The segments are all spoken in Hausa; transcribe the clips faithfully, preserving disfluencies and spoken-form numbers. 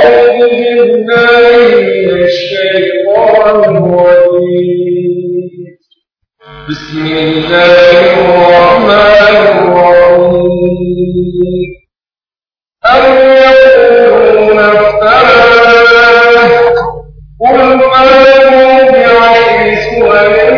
أعوذ بالله من الشيطان الرجيم بسم الله الرحمن الرحيم أم يقولون افتراه قل فاتوا بعشر سور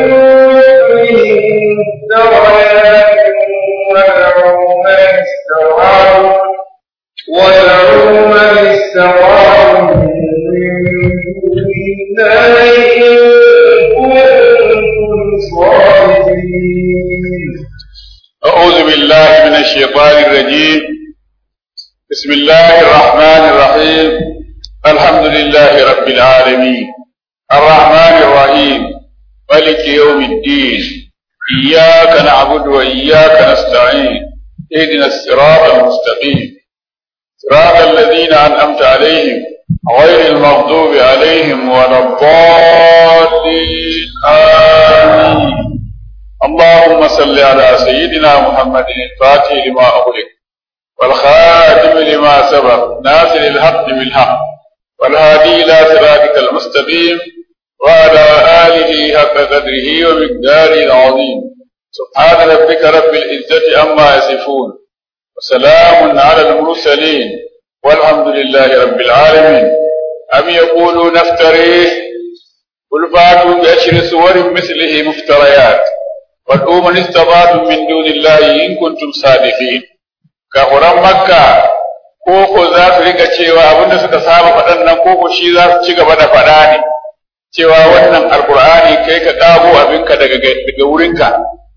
مفتريات ودعوا من استطعتم ودعوا من استطعتم من دون الله إن كنتم صادقين. أعوذ بالله من الشيطان الرجيم. بسم الله الرحمن الرحيم. الحمد لله رب العالمين الرحمن الرحيم مالك يوم الدين إياك نعبد وإياك نستعين اهدنا الصراط المستقيم صراط الذين أنعمت عليهم غير المغضوب عليهم ولا الضالين آمين. اللهم صل على سيدنا محمد الفاتح لما أغلق والخاتم لما سبق ناصر الحق بالحق والهادي إلى صراطك المستقيم وعلى آله حق قدره ومقداره العظيم. سبحان ربك رب العزة عما يصفون وسلام على المرسلين والحمد لله رب العالمين. أم يقولون افتريه قل فاتوا بعشر سور مثله مفتريات وادعوا من استطعتم من دون الله إن كنتم صادقين. kafuran makka koko za su rika cewa abinda suka saba faɗan nan koko shi za su ci gaba da faɗa ne cewa wannan alkur'ani kai ka ƙago abinka daga daga wurinka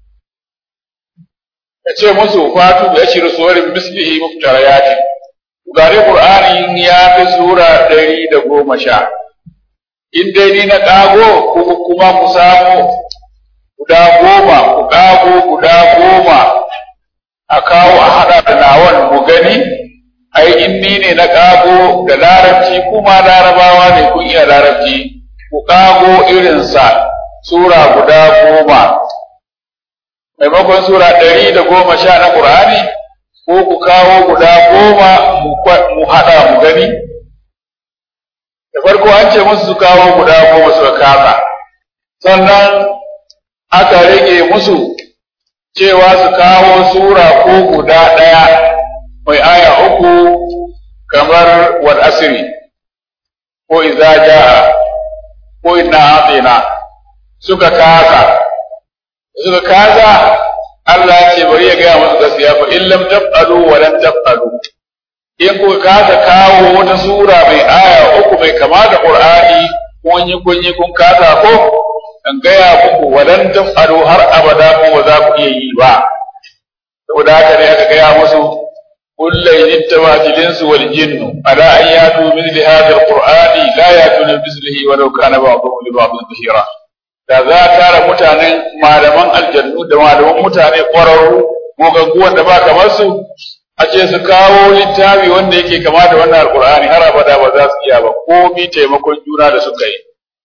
ka ce musu fatu bi ashir suwarin mislihi muftarayati gare qur'ani ya fi sura ɗari da goma sha in dai ni na ƙago ko kuma ku samu guda goma ku ƙago guda goma a kawo a haɗa da nawan mu gani ai in ni ne na ƙago da larabci kuma larabawa ne kun iya larabci ku ƙago irinsa sura guda goma maimakon sura ɗari da goma sha na ƙur'ani ko ku kawo guda goma mu haɗa mu gani da farko an ce musu su kawo guda goma suka kasa sannan aka rage musu cewa su kawo sura ko guda ɗaya mai aya uku kamar wal asri ko idza jaa ko inna atina suka kasa suka kasa Allah ya ce bari ya ga musu gaskiya fa in lam taf'alu wa lan taf'alu in ku kasa kawo wata sura mai aya uku mai kama da Qur'ani kun yi kun yi kun kasa ko an gaya muku walan taf'alu har abada ko ba za ku iya yi ba saboda haka ne aka gaya musu kullu intawatilin su wal jinnu ala an yatu mithli hadha alqur'ani la yatuna mithlihi walau kana ba'dhum li ba'dhin dhahira da za tara mutanen malaman aljannu da malaman mutane ƙwararru gogagguwan da ba kamar su a ce su kawo littafi wanda yake kama da wannan alqur'ani har abada ba za su iya ba ko bi taimakon juna da suka yi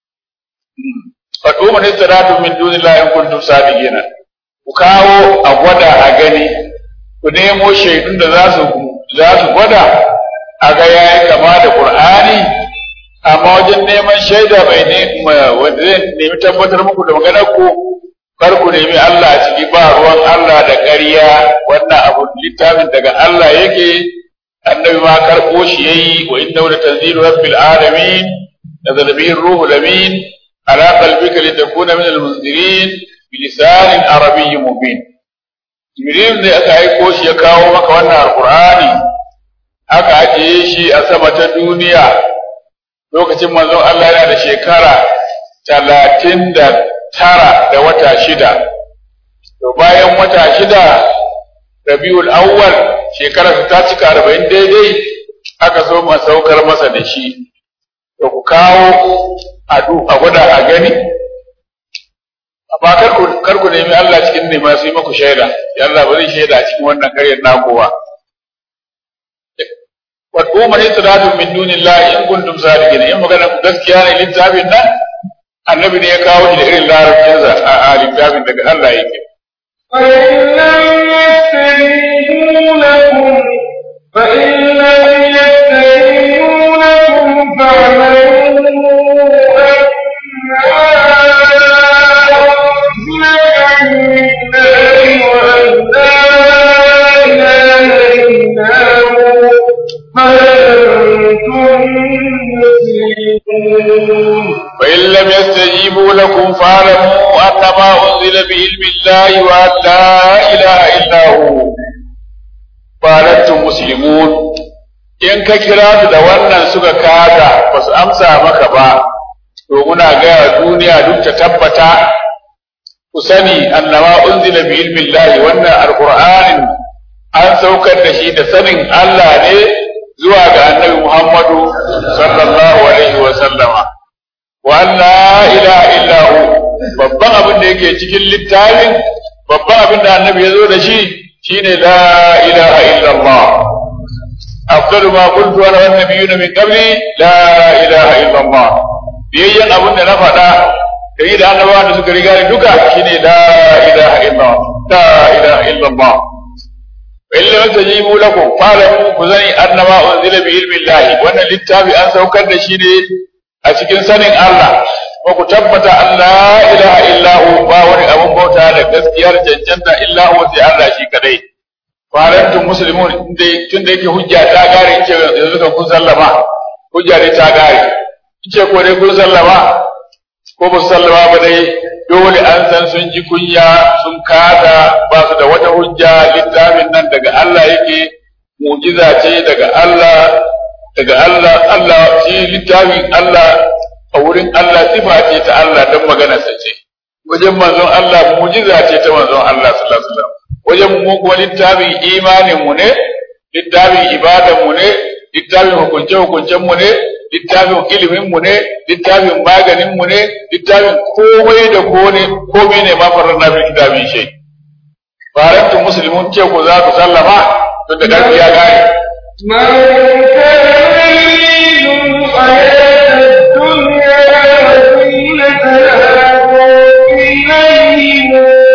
fatu man istadatu min dunillahi in kuntum sadiqina ku kawo a gwada a gani ku nemo shaidun da za su za su gwada a ga yayi kama da Qur'ani amma wajen neman shaida bai ne wanda zai nemi tabbatar muku da maganar ku kar ku nemi Allah a ciki ba ruwan Allah da ƙarya wannan abu littafin daga Allah yake annabi ma karɓo shi yayi wa innahu latanzilu rabbil alamin nazala bihi ar-ruhul amin على قلبك لتكون من المنذرين بلسان عربي مبين. جبريل ne aka aiko shi ya kawo maka wannan alqur'ani aka ajiye shi a sama ta duniya lokacin manzon Allah yana da shekara talatin da tara da wata shida to bayan wata shida Rabiul Awwal shekarar ta cika arba'in daidai aka so ma saukar masa da shi to ku kawo adu a gwada a gani amma kar ku nemi Allah cikin ne masu yi maku shaida ya Allah bari shaida a cikin wannan karyar nakowa wadda umar yi sadatu min dunillahi in kuntum sadiqin in magana ku gaskiya ne littafin nan annabi ne ya kawo shi da irin larabcinsa a littafin daga Allah yake فإن لم يستجيبوا لكم فإن لم يستجيبوا لكم فإن لم يستجيبوا لكم فاعلموا أنما أنزل بعلم الله وأن لا إله إلا هو فأنتم مسلمون in ka kira su da wannan suka kaga ba su amsa maka ba to muna gaya duniya duk ta tabbata ku sani annama unzila bi ilmi llahi wannan alqur'anin an saukar da shi da sanin Allah ne zuwa ga annabi Muhammadu sallallahu alaihi wa sallama wa la ilaha illa hu babban abin da yake cikin littafin babban abin da annabi ya zo da shi shine la ilaha illa Allah afdalu ma qultu ana wan nabiyuna min qabli la ilaha illa Allah biyayyan abin da na faɗa kai da annabawa da suka riga ni duka shine la ilaha illa la ilaha illa Allah illa tajibu lakum fa'lamu kuzani annama unzila bi ilmi Allah wannan littafi an saukar da shi ne a cikin sanin Allah ko ku tabbata Allah ilaha illa hu ba wani abun bauta da gaskiyar cancanta illa hu sai Allah shi kadai farantum muslimun inda tunda yake hujja ta gare ce yanzu kan kun sallama hujja dai ta gare ce ko dai kun sallama ko ba sallama ba dai dole an san sun ji kunya sun kada ba su da wata hujja littafin nan daga Allah yake mu'jiza ce daga Allah daga Allah Allah shi littafin Allah a wurin Allah sifa ce ta Allah dan magana sa ce wajen manzon Allah mu'jiza ce ta manzon Allah sallallahu alaihi wasallam wajen mu kuma littafin imanin mu ne littafin ibadan mu ne littafin hukunce hukuncen mu ne littafin ilimin mu ne littafin maganin mu ne littafin komai da kone komai ne ma farar na kitabin shi farantu muslimun ce ko za ku sallama to da karfi ya gane man kana yuridu hayata dunya wa zinataha wa ilayhi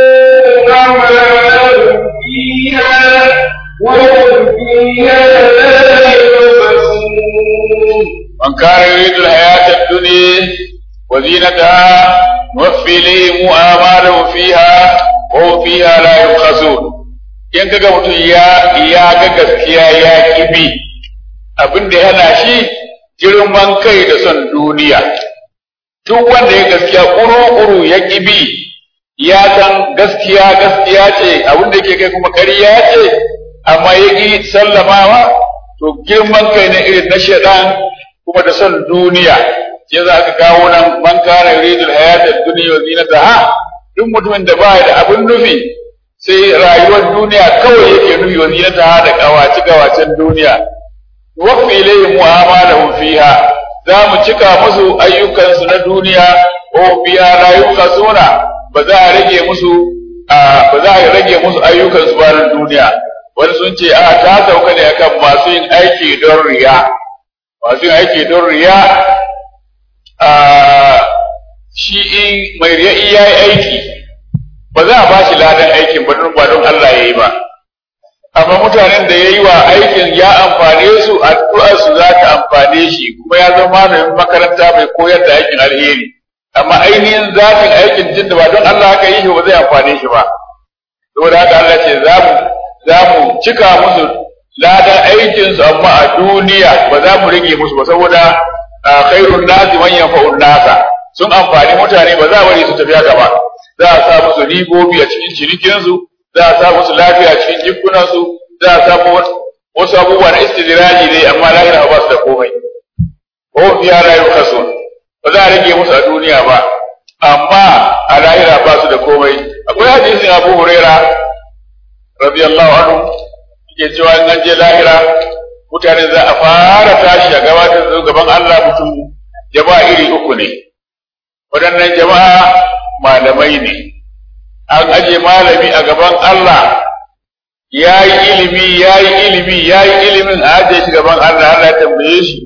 amalu fiha wa fiha la yubsun من كان يريد الحياة الدنيا وزينتها نوفي إليهم آمالهم فيها وهم فيها لا يبخسون in kaga mutum ya ya ga gaskiya ya kibi abin da yana shi girman kai da son duniya duk wanda ya gaskiya kuru-kuru ya kibi ya san gaskiya gaskiya ce abin da yake kai kuma ƙarya ce amma ya ki sallamawa to girman kai ne irin na shaitan kuma da son duniya ya za ka kawo nan man kana yuridul hayatad dunya wa zinataha duk mutumin da baya da abin nufi sai rayuwar duniya kawai yake nufi wa zinataha da kawaci kawacen duniya wa ilayhi mu'amalahu fiha za mu cika musu ayyukansu na duniya ko fiha la yuqasuna ba za a rage musu ba za a rage musu ayyukansu ba na duniya wani sun ce a ta sauka ne akan masu yin aiki don riya masu yin aiki don riya shi in mai riya iya aiki ba za a ba shi ladan aikin ba don ba don Allah ya yi ba amma mutanen da ya yi wa aikin ya amfane su addu'ar su za ta amfane shi kuma ya zama malamin makaranta mai koyar da aikin alheri amma ainihin zafin aikin jin da ba don Allah aka yi shi ba zai amfane shi ba saboda haka Allah ce za mu za mu cika musu ladan aikinsu amma a duniya ba za mu rage musu ba saboda khairun nasi man yanfa'un nasa sun amfani mutane ba za a bari su tafi haka ba za a sa musu ribobi a cikin cinikinsu za a sa musu lafiya a cikin jikunansu za a sa wasu abubuwa na istidiraji ne amma lahira ba su da komai ko fiya la yukasun ba za a rage musu a duniya ba amma a lahira ba su da komai akwai hadisin Abu Huraira radiyallahu anhu ke cewa in an je lahira mutane za a fara tashi a gabatar da gaban Allah mutum jama'a iri uku ne waɗannan jama'a malamai ne an aje malami a gaban Allah ya yi ilimi ya yi ilimi ya yi ilimin a aje shi gaban Allah Allah ya tambaye shi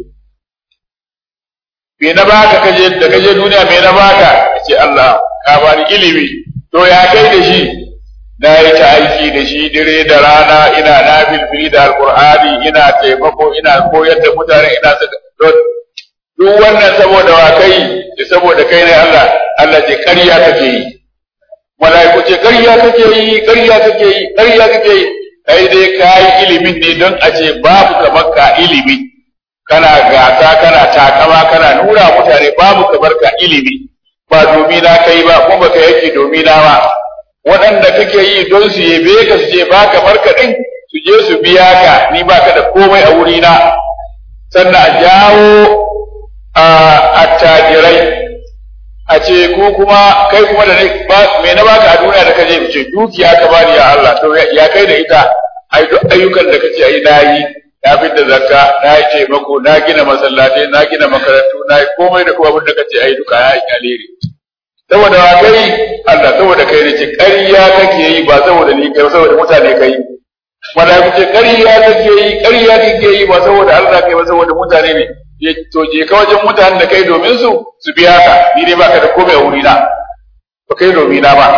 me na baka kaje da kaje duniya me na baka ce Allah ka bani ilimi to ya kai da shi na yi ta aiki da shi dire da rana ina na filfili da alkur'ani ina taimako ina koyar da mutane ina saka duk wannan saboda wa kai da saboda kai ne Allah Allah ce ƙarya kake yi mala'iku ce ƙarya kake yi ƙarya kake yi ƙarya kake yi kai dai kayi ilimin ne don a ce babu kamar ka ilimi kana gata kana takama kana nuna mutane babu kamar ka ilimi ba domin na kai ba kuma baka yake domin na ba waɗanda kake yi don su yabe ka su ce ba kamar ka din su je su biya ka ni baka da komai a wuri na sannan a jawo a attajirai a ce ko kuma kai kuma da me na baka a duniya da kaje ce dukiya ka bani ya Allah to ya kai da ita ai duk ayyukan da kace ai nayi na fitar da zakka na yi taimako na gina masallatai na gina makarantu na yi komai da kuma abin da kace ai duka ya yi alheri saboda wa kai Allah saboda kai ne ce ƙarya kake yi ba saboda ni kai saboda mutane kai malaiku ce ƙarya kake yi ƙarya kake yi ba saboda Allah kai ba saboda mutane ne to je ka wajen mutanen da kai domin su su biya ka ni dai baka da komai a wuri na ba kai domin na ba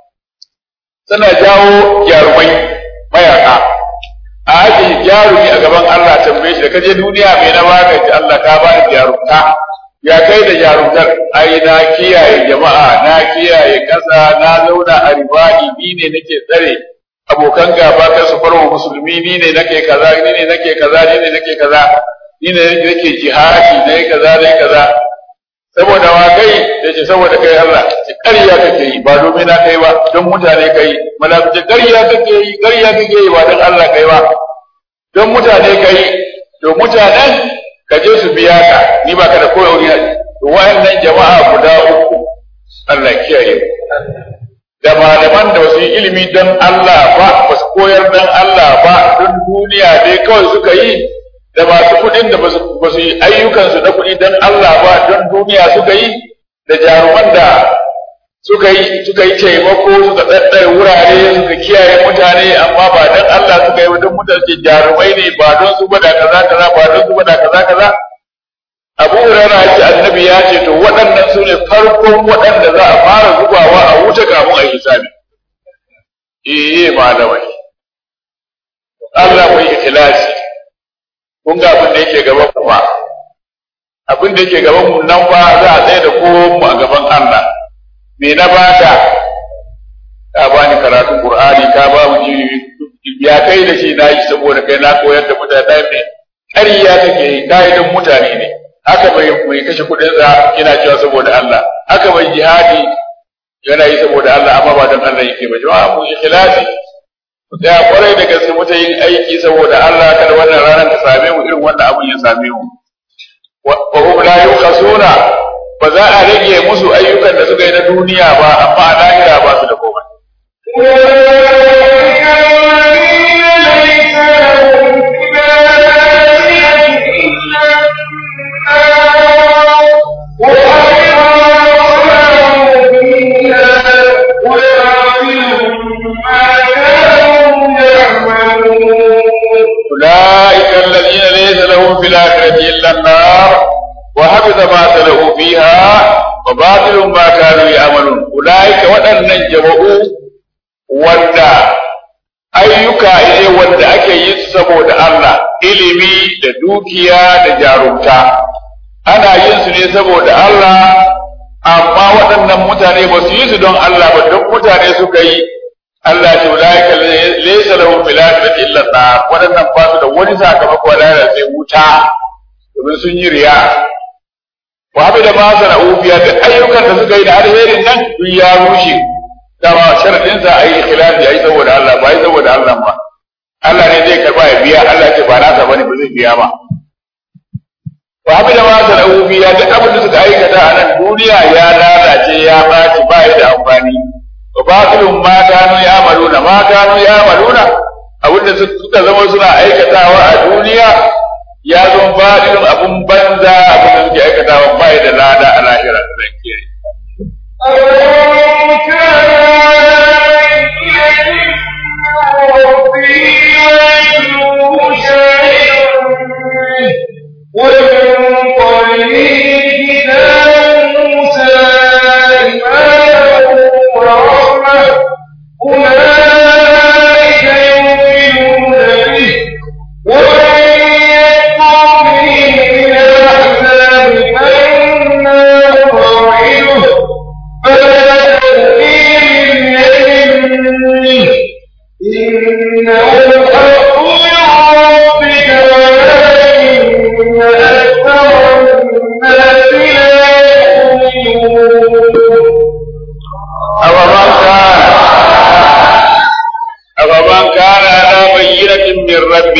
sana jawo jarumai mayaka a ake jarumi a gaban Allah tambaye shi da kaje duniya mai na baka ji Allah ka ba ni jarumta ya kai da jarumtar ai na kiyaye jama'a na kiyaye kasa na zauna a riba'i ni ne nake tsare abokan gaba kan su farwa musulmi ni ne nake kaza ni ne nake kaza ni ne nake kaza ni ne nake jihadi ne kaza ne kaza saboda wa kai yace saboda kai Allah ce ƙarya kake yi ba domin na kai ba don mutane kai malaku ce ƙarya kake yi ƙarya kake yi ba don Allah kai ba don mutane kai to mutanen ka je su biya ka ni ba ka da koyarwa to wayannan jama'a guda uku Allah kiyaye da malaman da wasu ilimi don Allah ba ba su koyar don Allah ba don duniya dai kawai suka yi da masu kuɗin da ba su yi ayyukansu na kuɗi don Allah ba don duniya suka yi da jaruman da suka yi suka yi taimako suka tsaddare wurare suka kiyaye mutane amma ba don Allah suka yi don mutane jarumai ne ba don su bada kaza kaza ba don su bada kaza kaza Abu Hurairah ya ce annabi ya ce to waɗannan su ne farkon waɗanda za a fara zubawa a wuce kafin a yi hisabi eh malamai Allah mai ikhlasi kun ga abin da yake gaban ku ba abin da yake gaban mu nan ba za a tsaye da kowa mu a gaban Allah me na baka ka bani karatun Qur'ani ka ba mu ya kai da shi na yi saboda kai na koyar da mutane ne ƙarya take yi kaidan mutane ne haka bai mai kashe kudin sa yana cewa saboda Allah haka bai jihadi yana yi saboda Allah amma ba dan Allah yake ba jama'a mu ikhlasi da kwarai da gaske mutum yin aiki saboda Allah kada wannan ranar ta same mu irin wannan abun ya same mu wa hum la yukhasuna ba za a rage musu ayyukan da suka yi na duniya ba amma a lahira ba su da komai أولئك الذين ليس لهم في الآخرة إلا النار وحبط ما صنعوا فيها وباطل ما كانوا يعملون أولئك waɗannan jama'u wanda ayyuka ne wanda ake yi su saboda Allah ilimi da dukiya da jarumta ana yin su ne saboda Allah amma waɗannan mutane ba su yi su don Allah ba don mutane suka yi Allah ce ulaika laysa lahum fil akhirati illa an-nar wadannan ba su da wani sakamako da sai wuta domin sun yi riya wa bi da ma sana'u biya da ayyukan da suka yi da alherin nan duk ya rushe dama sharadin sa ayi ikhlasi ayi saboda Allah ba ayi saboda Allah ba Allah ne zai karba ya biya Allah ce ba nasa bane ba zai biya ba wa bi da ma sana'u biya da abin da suka aikata a nan duniya ya lalace ya baci ba ya da amfani batilun ma kanu ya'maluna ma kanu ya'maluna abinda suka zama suna aikatawa a duniya ya zama batilun abun banza abinda suke aikatawa bai da lada a lahira da zai kiyaye أولئك يؤمنون به ومن يكفر به من الأحزاب فالنار موعده فلا تأتيهم بيمينه إنه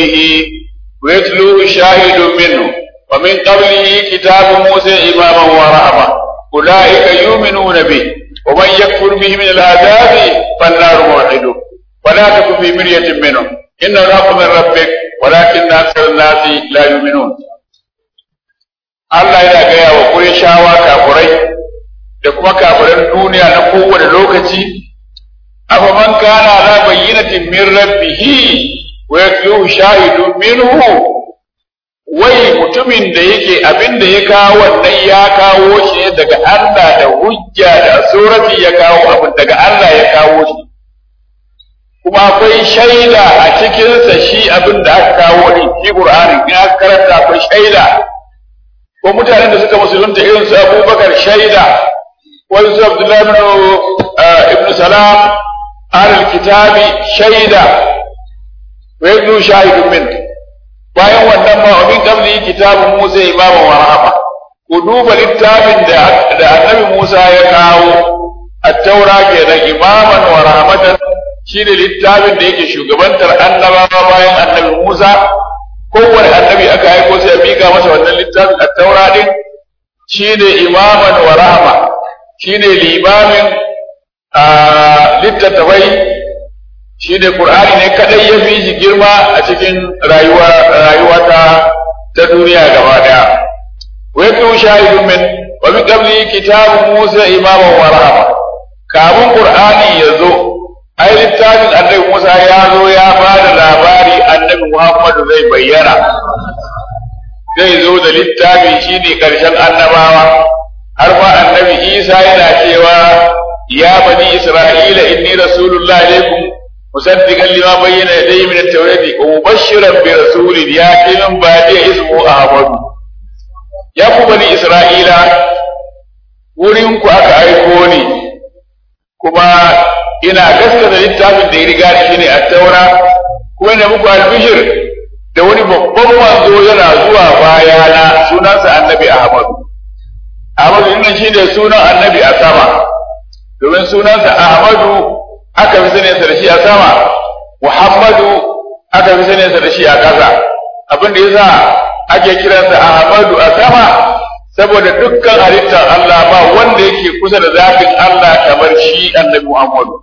ربه ويتلوه شاهد منه ومن قبله كتاب موسى إماما ورحمة أولئك يؤمنون به ومن يكفر به من العذاب فالنار موعده ولا تكن في مرية منه إن الحق من ربك ولكن أكثر الناس لا يؤمنون. Allah yana gaya wa Qurayshawa kafirai da kuma kafiran duniya na kowane lokaci afa man kana ala bayyinatin min rabbih wa yatluhu shahidun minhu, wai mutumin da yake abin da ya kawo wannan ya kawo shi ne daga Allah da hujja da surati ya kawo abin daga Allah ya kawo shi, kuma akwai shaida a cikinsa shi abin da aka kawo ne shi Qur'ani in aka karanta akwai shaida ko mutanen da suka musulunta irin su Abubakar shaida wani su Abdullah ibn Salam ahlul kitabi shaida wa ibnu shahidun min. Bayan wannan ma abin qabli kitabun Musa imaman wa rahama, ku duba littafin da da Annabi Musa ya kawo at-Taura kenan imaman wa rahmatan, shine littafin da yake shugabantar annabawa bayan Annabi Musa. Kowane annabi aka aiko sai ya mika masa wannan littafin at-Taura din, shine imaman wa rahama, shine limamin littattafai, shine Qur'ani ne kadai ya fi shi girma a cikin rayuwa rayuwa ta ta duniya gaba daya. Wa yakun shahidun min wa min qabli kitabu Musa imaman wa rahama. Kamun Qur'ani yazo ai littafin Annabi Musa ya zo ya bada labari Annabi Muhammadu zai bayyana, zai zo da littafi shine karshen annabawa. Har ma Annabi Isa yana cewa ya bani Isra'ila inni rasulullah ilaykum musaddiqan lima bayyana yadayhi min at-taurati wa mubashshiran bi rasulin ya'ti min ba'di ismu Ahmad. Ya ku bani Isra'ila, wurin ku aka aiko ni, kuma ina gaskata littafin da ya riga shi ne at-Taura, kuma ina muku albishir da wani babban manzo yana zuwa bayana sunansa Annabi Ahmad. Ahmad din shi ne sunan Annabi a sama, domin sunansa Ahmadu aka fi sanin sa da shi a sama, Muhammadu aka fi sanin sa da shi a ƙasa. Abin da yasa ake kiransa Ahmadu a sama saboda dukkan halittar Allah ba wanda yake kusa da zafin Allah kamar shi Annabi Muhammadu.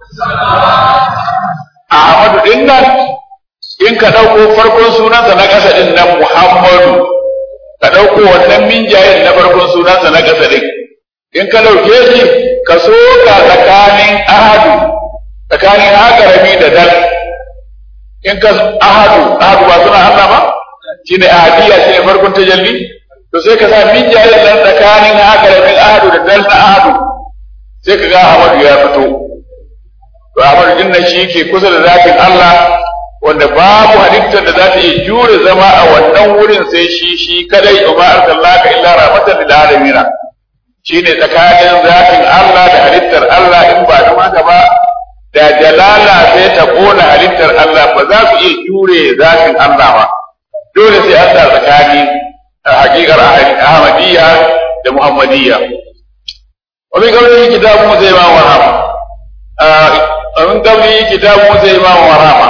Ahmadu din nan in ka ɗauko farkon sunansa na ƙasa din nan Muhammadu, ka ɗauko wannan minjayen na farkon sunansa na ƙasa din, in ka ɗauke shi ka soka tsakanin ahadu, tsakanin hakarami da dal. In ka ahadu, ahadu ba suna Allah ba? Shi ne ahadiyya, shi ne farkon tajalli. To sai ka sa minjayen nan tsakanin hakaramin ahadu da dal na ahadu, sai ka ga Ahmadu ya fito. To Ahmadu din nan shi ke kusa da zafin Allah, wanda babu halittar da za ta iya jure zama a wannan wurin sai shi shi kadai, wa arsalnaka illa rahmatan lil alamin. Shi ne tsakanin zafin Allah da halittar Allah, in ba da haka ba da jalala sai ta kona halittar Allah, ba za su iya jure zafin Allah ba. Dole sai an sa tsakanin hakikar Ahmadiyya da Muhammadiyya. Wa min qablihi kitabu Musa imaman wa rahma. Wa min qablihi kitabu Musa imaman wa rahma.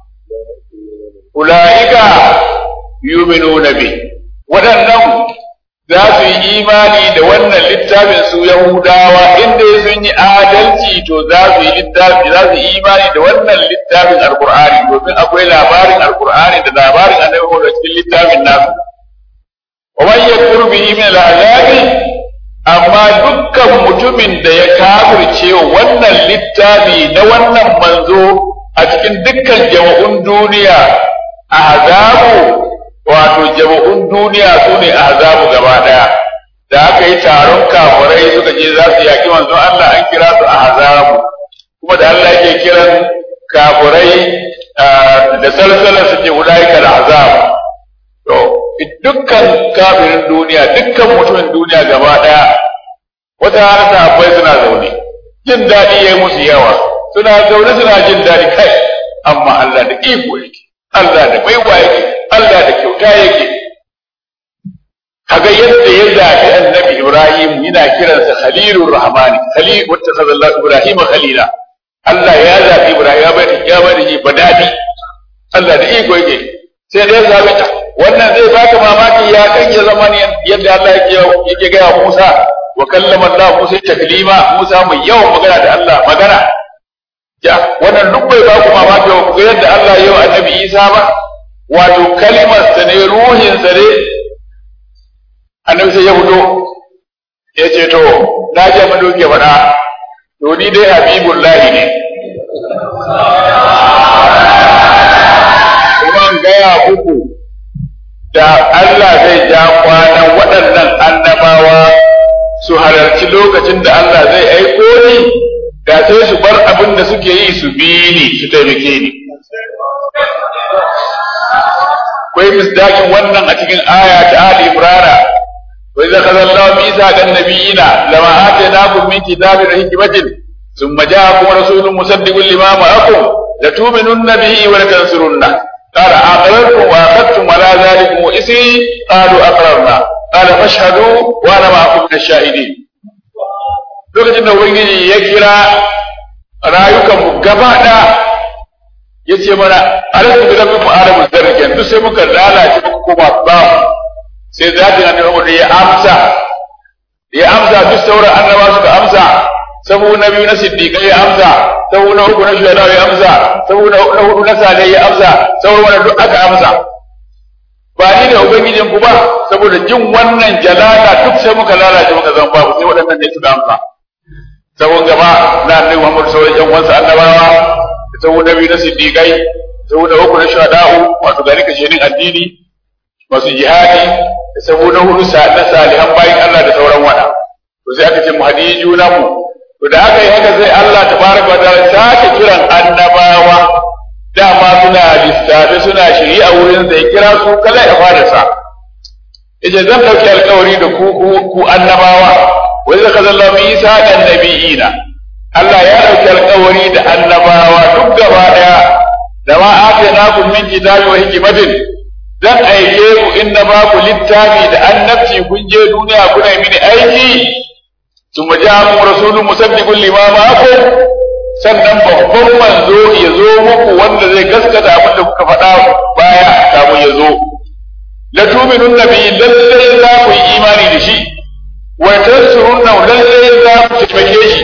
Ulaika yu'minuna bi. Waɗannan za su yi imani da wannan littafin su Yahudawa, inda sun yi adalci to za su yi littafi, za su yi imani da wannan littafin Alƙur'ani, domin akwai labarin Alƙur'ani da labarin Annabi Muhammad a cikin littafin nasu. Wa man yakfur bihi min al-azabi, amma dukkan mutumin da ya kafirce wannan littafi na wannan manzo a cikin dukkan jama'un duniya, azabu wato jama'un duniya su ne azabu gaba daya. Da aka yi taron kafirai suka je za su yaki manzon Allah, an kira su azabu, kuma da Allah yake kiran kafirai da salsalar su ce ulaika al-azab. To dukkan kafirin duniya, dukkan mutumin duniya gaba daya, wata rana sahabbai suna zaune, jin daɗi yayi musu yawa, suna zaune suna jin daɗi kai, amma Allah da iko yake, Allah da baiwa yake, Allah da kyauta yake. Kaga yadda ya zaɓi Annabi Ibrahim yana kiransa Khalilur Rahmani, Khalil wata sallallahu Ibrahim Khalila. Allah ya zaɓi Ibrahim ya bada ya bada shi badadi. Allah da iko yake. sai dai zabi ta wannan zai baka mamaki ya kan ya zama ne yadda Allah yake yake ga Musa wa kallama Allah Musa taklima Musa mai yawan magana da Allah magana ya wannan duk bai ba ku mamaki ku ga yadda Allah ya yi wa Annabi Isa ba wato kalimar sa ne ruhin sa ne Annabi sai ya fito ya ce to na je mu doke fada to ni dai habibullahi ne kuma gaya uku da Allah zai ja kwanan waɗannan annabawa su halarci lokacin da Allah zai aiko ni da sai su bar abin da suke yi su bi ni su taimake ni. Akwai misdakin wannan a cikin aya ta Ali Imran wa idza qala Allahu mithaqan nabiyina lama atainakum min kitabin wa hikmatin thumma ja'akum rasulun musaddiqun lima ma'akum latu'minunna bihi wa latansurunna qala aqrartum wa aqadtum ala dhalikum isri qalu aqrarna qala fashhadu wa ana ma'akum min ash-shahidin. Lokacin da Ubangiji ya kira rayukanmu gaba ɗaya ya ce mana alaƙa da rabin mu'arabu zargen duk sai muka lalace muka koma bamu sai zaɓin annabawa da ya amsa ya amsa duk sauran annaba suka amsa sabu na biyu na siddiƙai ya amsa sabu na uku na shuhada ya amsa sabu na hudu na salih ya amsa sauran wanda duk aka amsa ba ni da ubangijin ku ba saboda jin wannan jalala duk sai muka lalace muka zama babu sai waɗannan ne suka amsa sabon gaba na annabi Muhammad sauran yan wansa annabawa da sabon nabi na siddiqai sabon na uku na shuhada'u wato gari ka shedin addini masu jihadi da sabon na hudu na salihan bayin Allah da sauran wada to sai aka ce mu hadiyi juna mu to da aka yi haka sai Allah tabaraka wa ta'ala sake kiran annabawa dama suna lissafi suna shiri a wurin sai kira su kala ya fara sa yace zan dauki alƙawari da ku ku annabawa wa idza qala Isa kan nabiyina Allah ya dauki alƙawari da annabawa duk gaba daya da ma atainakum min kitabi wa hikmatin zan aike ku inna ba ku littafi da annabci kun je duniya kuna mini aiki thumma ja'akum rasulun musaddiqun lima ma'akum sannan babban manzo ya zo muku wanda zai gaskata abin da kuka faɗa baya kamun ya zo la tu'minun nabi lallai za ku yi imani da shi wa tansurunna lallai za ku taimake shi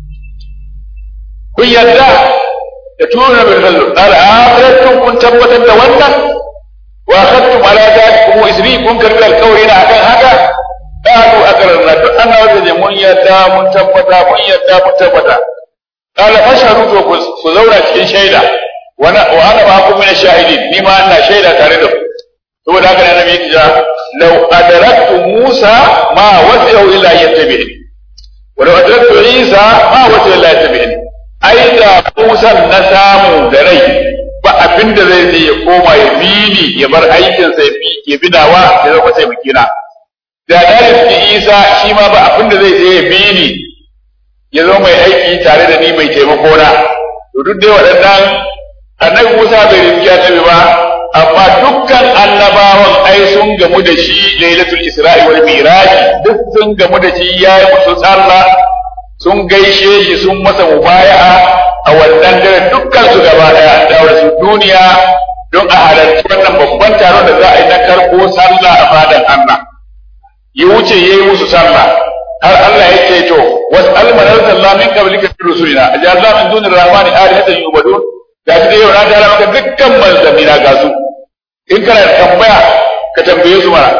kun yarda da tu'minun nabi sallallahu alaihi wasallam kun tabbatar da wannan wa akhadtum ala dhalikum isri kun karbi alƙawari na akan haka qalu aqrarna duk annabi da mun yarda mun tabbata mun yarda mun tabbata قال فاشهدوا ku zauna cikin shaida wa ana ma'akum min ash-shahidin ni ma ina shaida tare da ku saboda haka annabi ya ce law adraktu Musa ma wasi'u illa yattabi'ni wa law adraktu Isa ma wasi'u illa yattabi'ni ai da Musa na samu da rai ba abinda zai je ya koma ya bini ya bar aikin sa ya bidawa ya zama sai mukina da dalilin Isa shi ma ba abinda zai je ya bini ya zo mai aiki tare da ni mai taimako na to duk dai waɗannan annabi Musa bai rinki annabi ba amma dukkan annabawan ai sun gamu da shi lailatul isra'i wal miraj duk sun gamu da shi yayi musu sallah sun gaishe shi sun masa mubaya'a a wannan dare dukkan su gaba daya an dawo su duniya don a halarci wannan babban taron da za a yi na karɓo sallah a fadan Allah ya wuce yayi musu sallah har Allah ya ce to was'al man arsalna min qablika min rusulina ajalna min duni rahmani alihatan yubadun gashi da yau na tara maka dukkan manzamina ga su in kana da tambaya ka tambaye su mana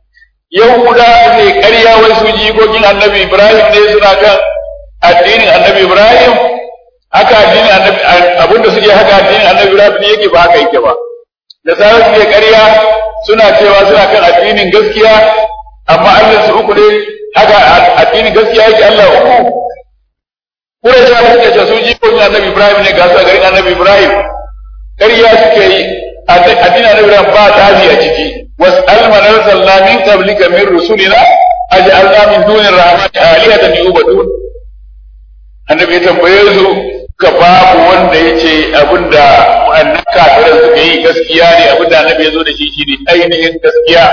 yahuda ne ƙarya wai su jikokin annabi Ibrahim ne suna kan addinin annabi Ibrahim haka addinin annabi abinda suke haka addinin annabi Ibrahim ne yake ba haka yake ba da sai suke ƙarya suna cewa suna kan addinin gaskiya amma Allah su uku ne haka addini gaskiya yake Allah uku kure ta suke ce su jikokin annabi Ibrahim ne ga su a garin annabi Ibrahim ƙarya suke yi addinin annabi Ibrahim ba tabi a ciki was'al man arsalna min qablika min rusulina aj'alna min duni rahmani alihatan yubadun annabi ya tambaye su ka babu wanda yace abinda wannan kafiran suke yi gaskiya ne abinda annabi ya zo da shi shine ainihin gaskiya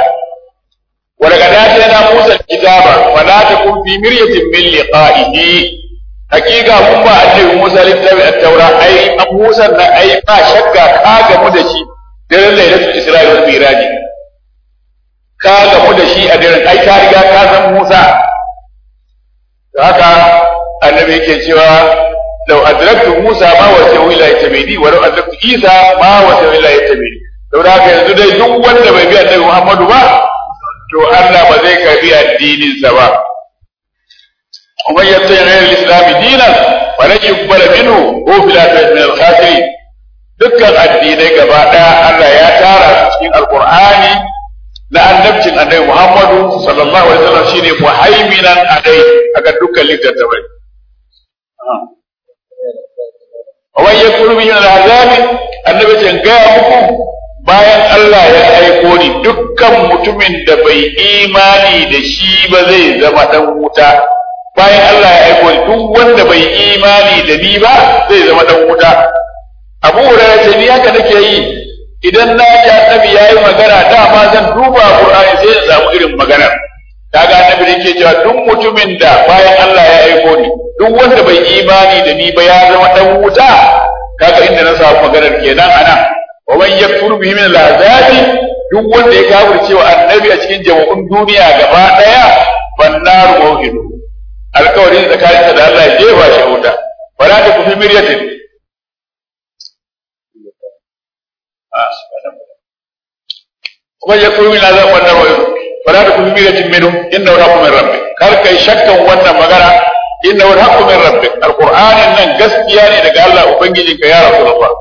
ولقد آتينا موسى الكتاب ولا تكن في مرية من لقائه حقيقة هم أنه موسى للتابع التوراة أي موسى أي ما شك كاغا مدشي daren lailatul isra'i wal miraj ka gamu da shi a daren ai ka riga ka san Musa haka annabi yake cewa law adraktu Musa ma wasi'u ila yatabidi wa law adraktu Isa ma wasi'u ila yatabidi saboda haka yanzu dai duk wanda bai bi annabi Muhammadu ba to Allah ba zai karbi addinin sa ba kuma yatta ghayr al-islam dinan wa la yuqbal minhu huwa fil akhirati min al-khasirin dukkan addinai gaba daya Allah ya tara su cikin alqur'ani na annabcin annabi Muhammadu sallallahu alaihi wasallam shine muhaiminan alai akan dukkan littattafai wa yakuru min al-azab annabi ce ga muku bayan Allah ya aiko ni dukkan mutumin da bai imani da shi ba zai zama dan wuta bayan Allah ya aiko ni duk wanda bai imani da ni ba zai zama dan wuta Abu Hurairah ce ni haka nake yi idan na ji annabi yayi magana dama zan duba Qur'ani sai in samu irin magana kaga annabi yake cewa duk mutumin da bayan Allah ya aiko ni duk wanda bai imani da ni ba ya zama dan wuta kaga inda na samu maganar kenan anan wa man yakfur bihi min al-azabi duk wanda ya kafirce wa annabi a cikin jama'un duniya gaba daya fannar mawhidu alkawarin tsakaninsa da Allah ya jefa shi wuta wala ta kufi miryatin kuma ya kuri min azab wannan wayo wala ta kufi miryatin minhu innahu haqqun min rabbik kar kai shakkan wannan magana innahu haqqun min rabbik alqur'anin nan gaskiya ne daga Allah ubangijinka ya rasulullah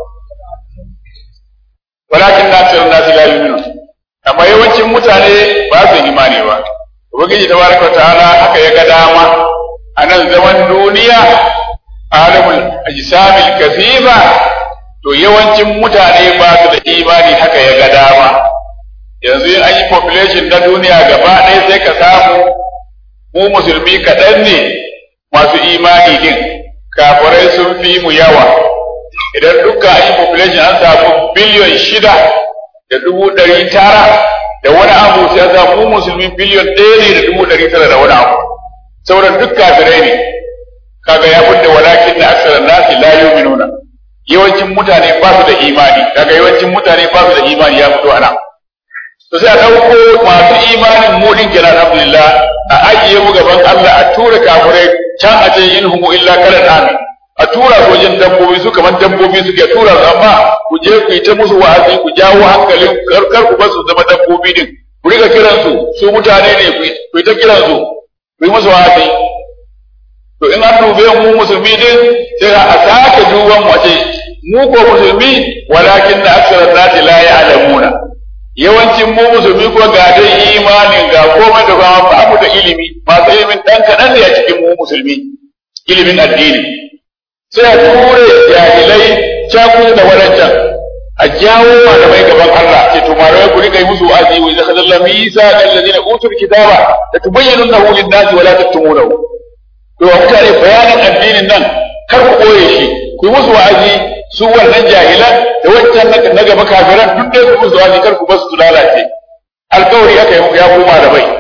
walakin nasirun nasi la yu'minun amma yawancin mutane ba su imani ba ubangiji tabaraka ta'ala haka ya ga dama a nan zaman duniya alamul ajsamil kasiba to yawancin mutane ba su da imani haka ya ga dama yanzu in an yi population na duniya gaba ɗaya sai ka samu mu musulmi kaɗan ne masu imani din kafirai sun fi mu yawa idan duka an yi population an samu biliyon shida da dubu ɗari tara da wani abu sai an samu musulmi biliyon ɗaya ne da dubu ɗari tara da wani abu sauran duk kafirai ne kaga ya fudda walakin na aksaran nasi la yu'minuna yawancin mutane ba su da imani kaga yawancin mutane ba su da imani ya fito ana to sai a dauko masu imanin mu din kenan alhamdulillah a ajiye mu gaban Allah a tura kafirai can a ce in humu illa kalan amin a tura su wajen dabbobi su kamar dabbobi suke tura su amma ku je ku yi ta musu wa'azi ku jawo hankalin kar ku ba su zama dabbobi din ku riga kiransu su mutane ne ku yi ta kiransu ku yi musu wa'azi to in an dube mu musulmi din sai a sake duban mu ce mu ko musulmi walakin na aksara nasi la ya'lamuna yawancin mu musulmi ko ga dai imanin ga komai da kuma ba mu da ilimi masu ilimin dan kadan ne a cikin mu musulmi ilimin addini sai a ture jahilai caku da wadancan a jawo malamai gaban Allah ce to malamai ku rika yi musu wa'azi wa idza khadalla misa alladhina utul kitaba la tubayyinunahu lin-nasi wa la taktumunahu to mutane bayanin addinin nan kar ku koye shi ku yi musu wa'azi su wannan jahilan da wancan na gaba kafiran duk da ku musu wa'azi kar ku basu su lalace alkawari aka yi ya koma da bai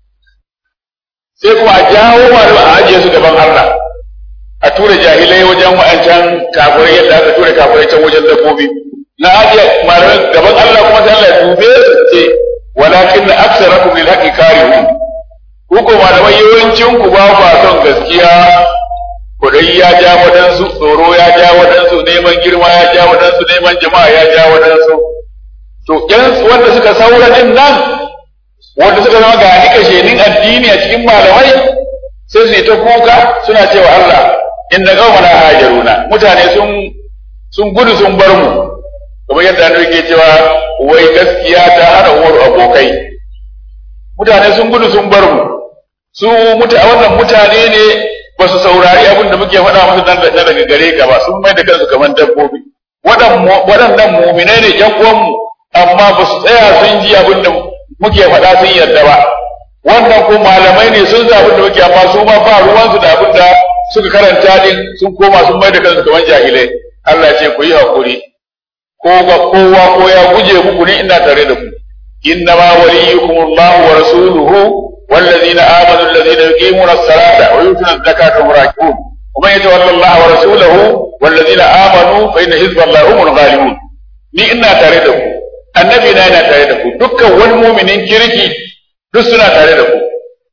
sai kuma a jawo malamai a ajiye su gaban Allah a tura jahilai wajen wa'ancan kafirai yadda aka tura kafirai can wajen dabbobi na ajiye malamai gaban Allah kuma sai Allah ya dube su ce walakin na aksarakum lil haqqi karihun ku ko malamai yawancin ku ba ku son gaskiya kudai ya ja wadansu tsoro ya ja wadansu neman girma ya ja wadansu neman jama'a ya ja wadansu to yan wanda suka saura din nan wanda suka zama ga ni kashenin addini a cikin malamai sai su yi ta kuka suna cewa Allah inna qaumana hajaruna mutane sun sun gudu sun bar mu kamar yadda annabi ke cewa wai gaskiya ta hana uwar abokai mutane sun gudu sun bar mu su muta wannan mutane ne ba su saurari abin da muke faɗa musu dan daga gare ka ba sun mai da kansu kamar dabbobi waɗannan mu'minai ne ƴan uwanmu amma ba su tsaya sun ji abin da muke faɗa sun yarda ba wannan ko malamai ne sun zaɓi da muke amma su ma ba ruwansu da abin da suka karanta din sun koma sun mai da kansu kamar jahilai Allah ce ku yi hakuri ko ga kowa ko ya guje muku ne ina tare da ku inna ma waliyukumullahu wa rasuluhu والذين آمنوا الذين يقيمون الصلاة ويؤتون الزكاة وهم راكعون ومن يتولى الله ورسوله والذين آمنوا فإن حزب الله هم الغالبون ni ina tare da ku annabi na yana tare da ku dukkan wani muminin kirki duk suna tare da ku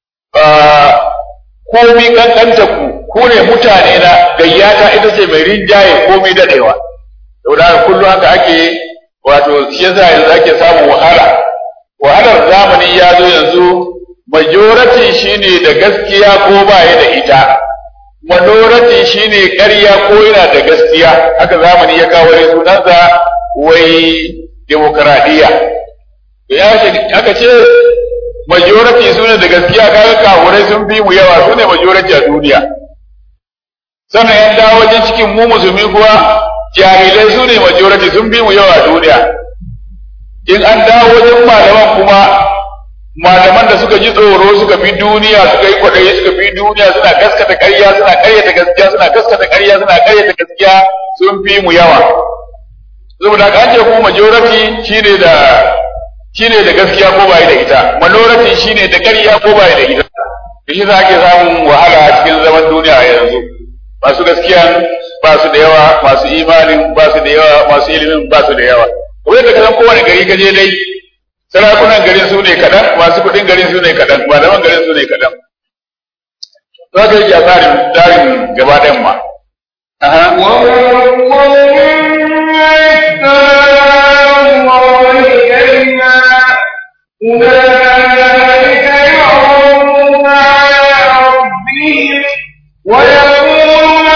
komi kankanta ku ku ne mutane na gayyata ita ce mai rinjaye komi dadewa saboda kullum haka ake wato shi yasa yanzu ake samun wahala wahalar zamani ya zo yanzu majority shine da gaskiya ko ba ya da ita minority shine ƙarya ko yana da gaskiya haka zamani ya kawo sunansa wai demokradiya ya aka ce majority sune da gaskiya kaga kawurai sun fi mu yawa sune majority a duniya sannan yan dawo wajen cikin mu musulmi kuwa jahilai sune majority sun fi mu yawa a duniya in an dawo wajen malaman kuma malaman da suka ji tsoro suka bi duniya suka yi kwaɗayi suka bi duniya suna gaskata ƙarya suna ƙaryata gaskiya suna gaskata ƙarya suna ƙaryata gaskiya sun fi mu yawa saboda ka ce kuma majority shine da shine da gaskiya ko bai da ita minority shine da ƙarya ko bai da ita shi za ake samun wahala a cikin zaman duniya yanzu masu gaskiya ba su da yawa masu imanin ba su da yawa masu ilimin ba su da yawa kuma da kasan kowane gari ka je dai sarakunan garin su ne kaɗan masu kuɗin garin su ne kaɗan malaman garin su ne kaɗan za ka yi a tsarin tsarin gaba ɗayan ma أولئك يعرضون على ربهم ويقولون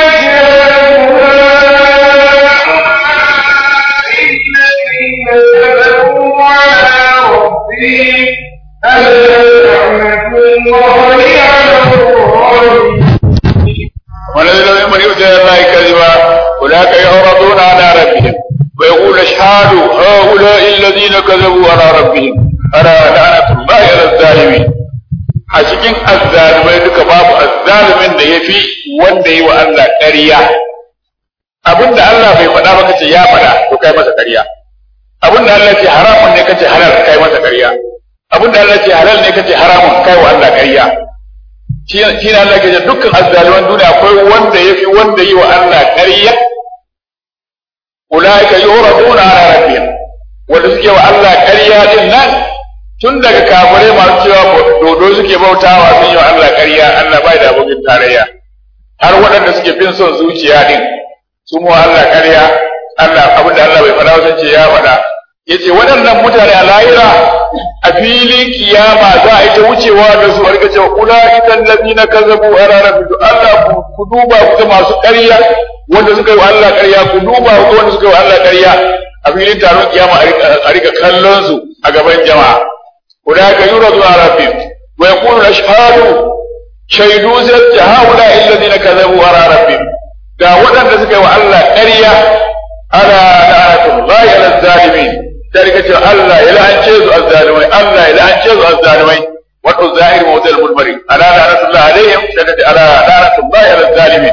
الذين كذبوا على ربهم ألا لعنة الله على الظالمين والذين من يؤتي الله كذبا أولئك يعرضون على ربهم ويقول اشهدوا هؤلاء الذين كذبوا على ربهم ألا لعنة الله على الظالمين a cikin azzalimai duka babu azzalimin da ya fi wanda yi wa Allah ƙarya abinda Allah bai faɗa ba kace ya faɗa to kai masa ƙarya abinda Allah ce haramun ne kace halal kai masa ƙarya abinda Allah ce halal ne kace haramun kai wa Allah ƙarya shi shi ne Allah ke ce dukkan azzaliman duniya akwai wanda ya fi wanda yi wa Allah ƙarya ulaika yuraduna ala rabbihim wanda suke wa Allah ƙarya din nan tun daga kafirai masu cewa dodo suke bautawa sun yi wa Allah ƙarya Allah bai da abokin tarayya har waɗanda suke bin son zuciya din sun wa Allah ƙarya Allah abin da Allah bai faɗa wajen ce ya faɗa yace waɗannan mutane a lahira a filin kiyama za a yi ta wucewa da su harka cewa ulaika allazina kazzabu ala rabbihim Allah ku duba ku masu ƙarya wanda suka yi wa Allah ƙarya ku duba ku wanda suka yi wa Allah ƙarya a filin taron kiyama a rika kallon su a gaban jama'a أولئك يردون على ربهم ويقول الأشهاد شهدوا زرت هؤلاء الذين كذبوا على ربهم دا ودن سكي وعلا قرية على لعنة الله على الظالمين ذلك الله إلى أن تشهدوا الظالمين الله إلى أن تشهدوا الظالمين وقل الظاهر موتى المدمرين على لعنة الله عليهم سكت على لعنة الله على الظالمين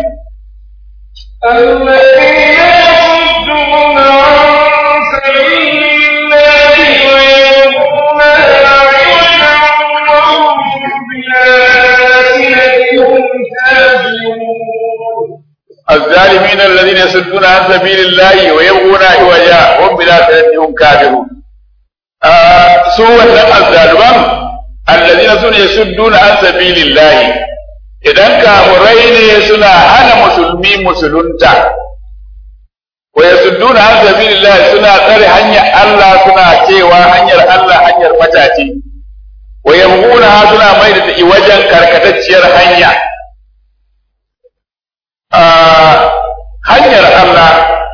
الذين يصدون عن سبيل الله ويبغونها الظالمين الذين يصدون عن سبيل الله ويبغون عوجا وهم بالآخرة هم كافرون سوى الظالمان الذين يصدون عن سبيل الله idan kafirai ne suna hana musulmi musulunta wa yasudduna an sabilillah suna tsare hanyar Allah suna cewa hanyar Allah hanyar mataci wa yamhuna suna mai da wajen karkatacciyar hanya hanyar Allah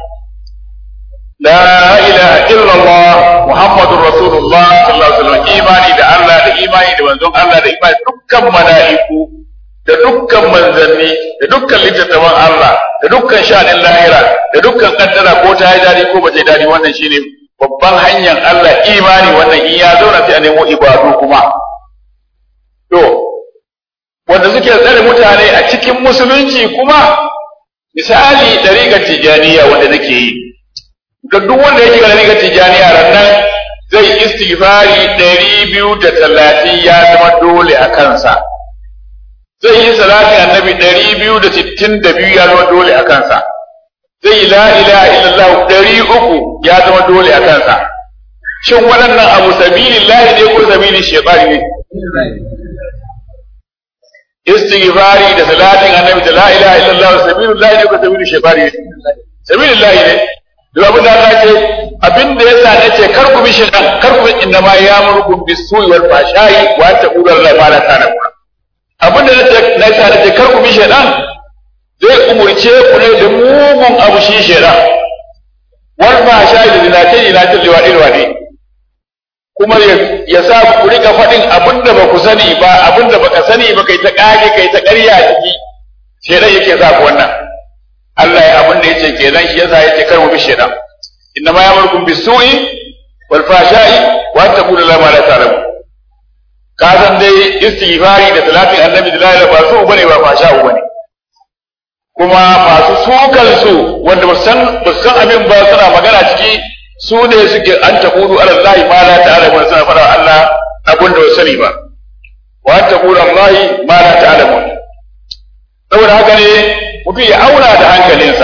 la ilaha illallah muhammadur rasulullah sallallahu alaihi wasallam imani da Allah da imani da manzon Allah da imani dukkan mala'iku da dukkan manzanni da dukkan littattafan Allah da dukkan sha'anin lahira da dukkan kaddara ko ta yi dadi ko ba ta yi dadi wannan shine babban hanyar Allah imani wannan in ya zauna sai a nemo ibadu kuma to wanda suke tsare mutane a cikin musulunci kuma misali dariƙar tijaniya wanda nake yi ga duk wanda yake dariƙar tijaniya rannan zai istighfari ɗari biyu da talatin ya zama dole a kansa zai yi salati annabi ɗari biyu da sittin da biyu ya zama dole a kansa zai yi la ilaha illallah ɗari uku ya zama dole a kansa shin waɗannan abu sabilillahi ne ko sabilin shaytani ne istighfari da salatin annabi da la ilaha illallah sabilillahi ne ko sabilin shaytani ne sabilillahi ne duk abin da Allah ce abin da yasa nace kar ku bi shaytan kar ku inna ma ya'murukum bis-su'i wal fahsha'i wa taqulu la ma la ta'lamun abin da nace nace nace kar ku bi shaytan zai umurce ku ne da mugun abu shi shaytan wal fahsha'i da zinace zinace liwadi liwadi kuma ya sa ku rika faɗin abin da ba ku sani ba abin da baka sani ba kai ta kage kai ta ƙarya ciki shaytan yake sa ku wannan Allah ya abin da yace kenan shi yasa yace kar mu bi shaytan inna ma ya'murukum bis-su'i wal fahsha'i wa an taqulu la ma la ta'lamu ka san dai istighfari da salatin annabi da la ilaha ba su bane ba fahsha'u bane kuma masu sukan su wanda ba san ba san abin ba suna magana ciki su ne suke an taqulu ala allahi ma la ta'lamu suna fara Allah abin da ba sani ba wa an taqulu allahi ma la ta'lamu saboda haka ne mutum ya auna da hankalinsa.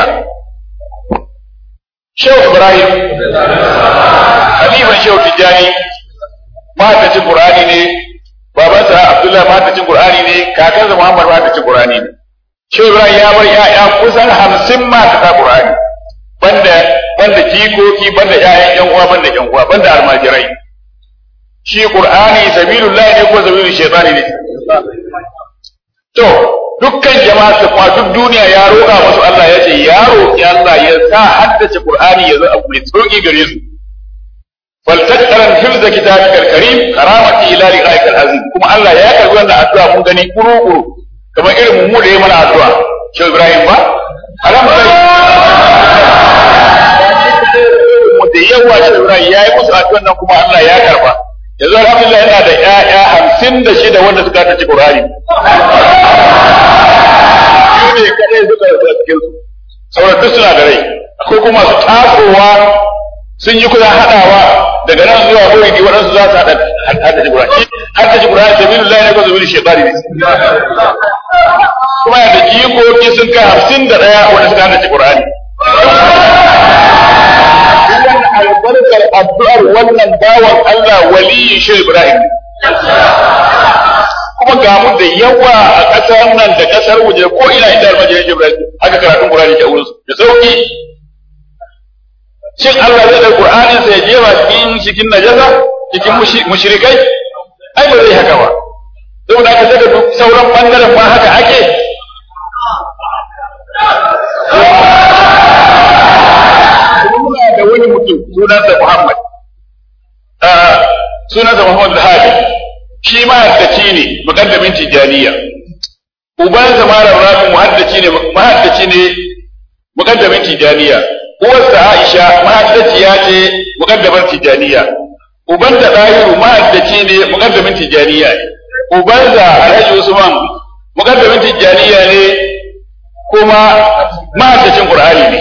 Shehu Ibrahim, Halifan Shehu Tijjani, mahaifacin Qur'ani ne, babansa Abdullah mahaifacin Qur'ani ne, kakansa Muhammad mahaifacin Qur'ani ne. Shehu Ibrahim ya bar ‘ya'ya kusan hamsin mahaifata Qur'ani, banda banda jikoki, banda ‘ya'yan ‘yan uwa, banda ‘yan uwa, banda almajirai. Shi Qur'ani sabilullahi ne ko sabilul shaitani ne. To, dukkan jama'a ta kwa duk duniya ya roƙa musu Allah ya ce ya roƙi Allah ya sa haddace Qur'ani ya zo abu mai sauki gare su fal taqran hifza kitabikal karim karamati ila liqa'ikal azim kuma Allah ya karbi wannan addu'a mun gani kuru kuru kamar irin mu da yayi mana addu'a Sheikh Ibrahim ba alhamdulillah mu da yawa Sheikh Ibrahim yayi musu addu'a nan kuma Allah ya karba yanzu alhamdulillah yana da ƴaƴa hamsin da shida wanda suka tace Qur'ani ne kadai suka rasa cikin su sauran duk suna da rai akwai kuma su tasowa sun yi kusan haɗawa daga nan zuwa kawai ne waɗansu za su haɗa haddace Qur'ani haddace Qur'ani sabilillahi ne ko sabilin shaytani ne kuma da jikoki sun kai hamsin da ɗaya wanda suka haddace Qur'ani albarkar addu'ar wannan bawan Allah waliyin Shehu Ibrahim kuma ga mu da yawa a ƙasar nan da ƙasar waje ko ina inda almajirin Shehu Ibrahim haka karatun Qur'ani ke wurin su da sauki shin Allah zai da Qur'anin sa ya jefa cikin cikin najasa cikin mushrikai ai ba zai haka ba saboda haka daga duk sauran bangaren ma haka ake da wani mutum sunansa Muhammad sunansa Muhammad Hadi shi ma haddaci ne muqaddamin tijaniya ubansa malam Rafi muhaddaci ne muhaddaci ne muqaddamin tijaniya uwarsa Aisha muhaddaciya ce muqaddamar tijaniya ubanta Dahiru muhaddaci ne muqaddamin tijaniya ubansa Alhaji Usman muqaddamin tijaniya ne kuma mahaddacin Qur'ani ne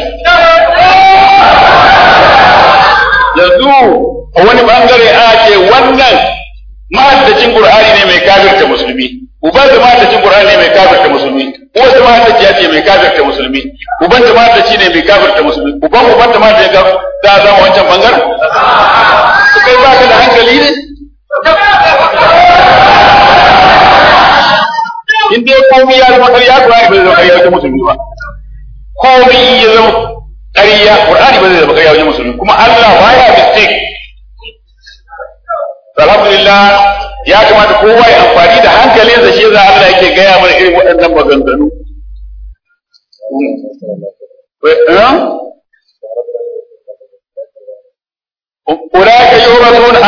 yanzu a wani bangare a ce wannan mahaddacin Qur'ani ne mai kafirta musulmi uban da mahaddacin Qur'ani ne mai kafirta musulmi uwar da mahaddaciya ce mai kafirta musulmi uban da mahaddaci ne mai kafirta musulmi uban uban da mahaddaci ga za a zama wancan bangaren su kai baka da hankali ne in dai komai ya zama ƙarya Qur'ani bai zama ƙarya wajen musulmi ba komai ya zama ƙarya Qur'ani bai zama ƙarya wajen musulmi kuma Allah baya mistake alhamdulillah ya kamata kowa ya amfani da hankalinsa shi za Allah yake gaya mana irin waɗannan maganganu أولئك يعرضون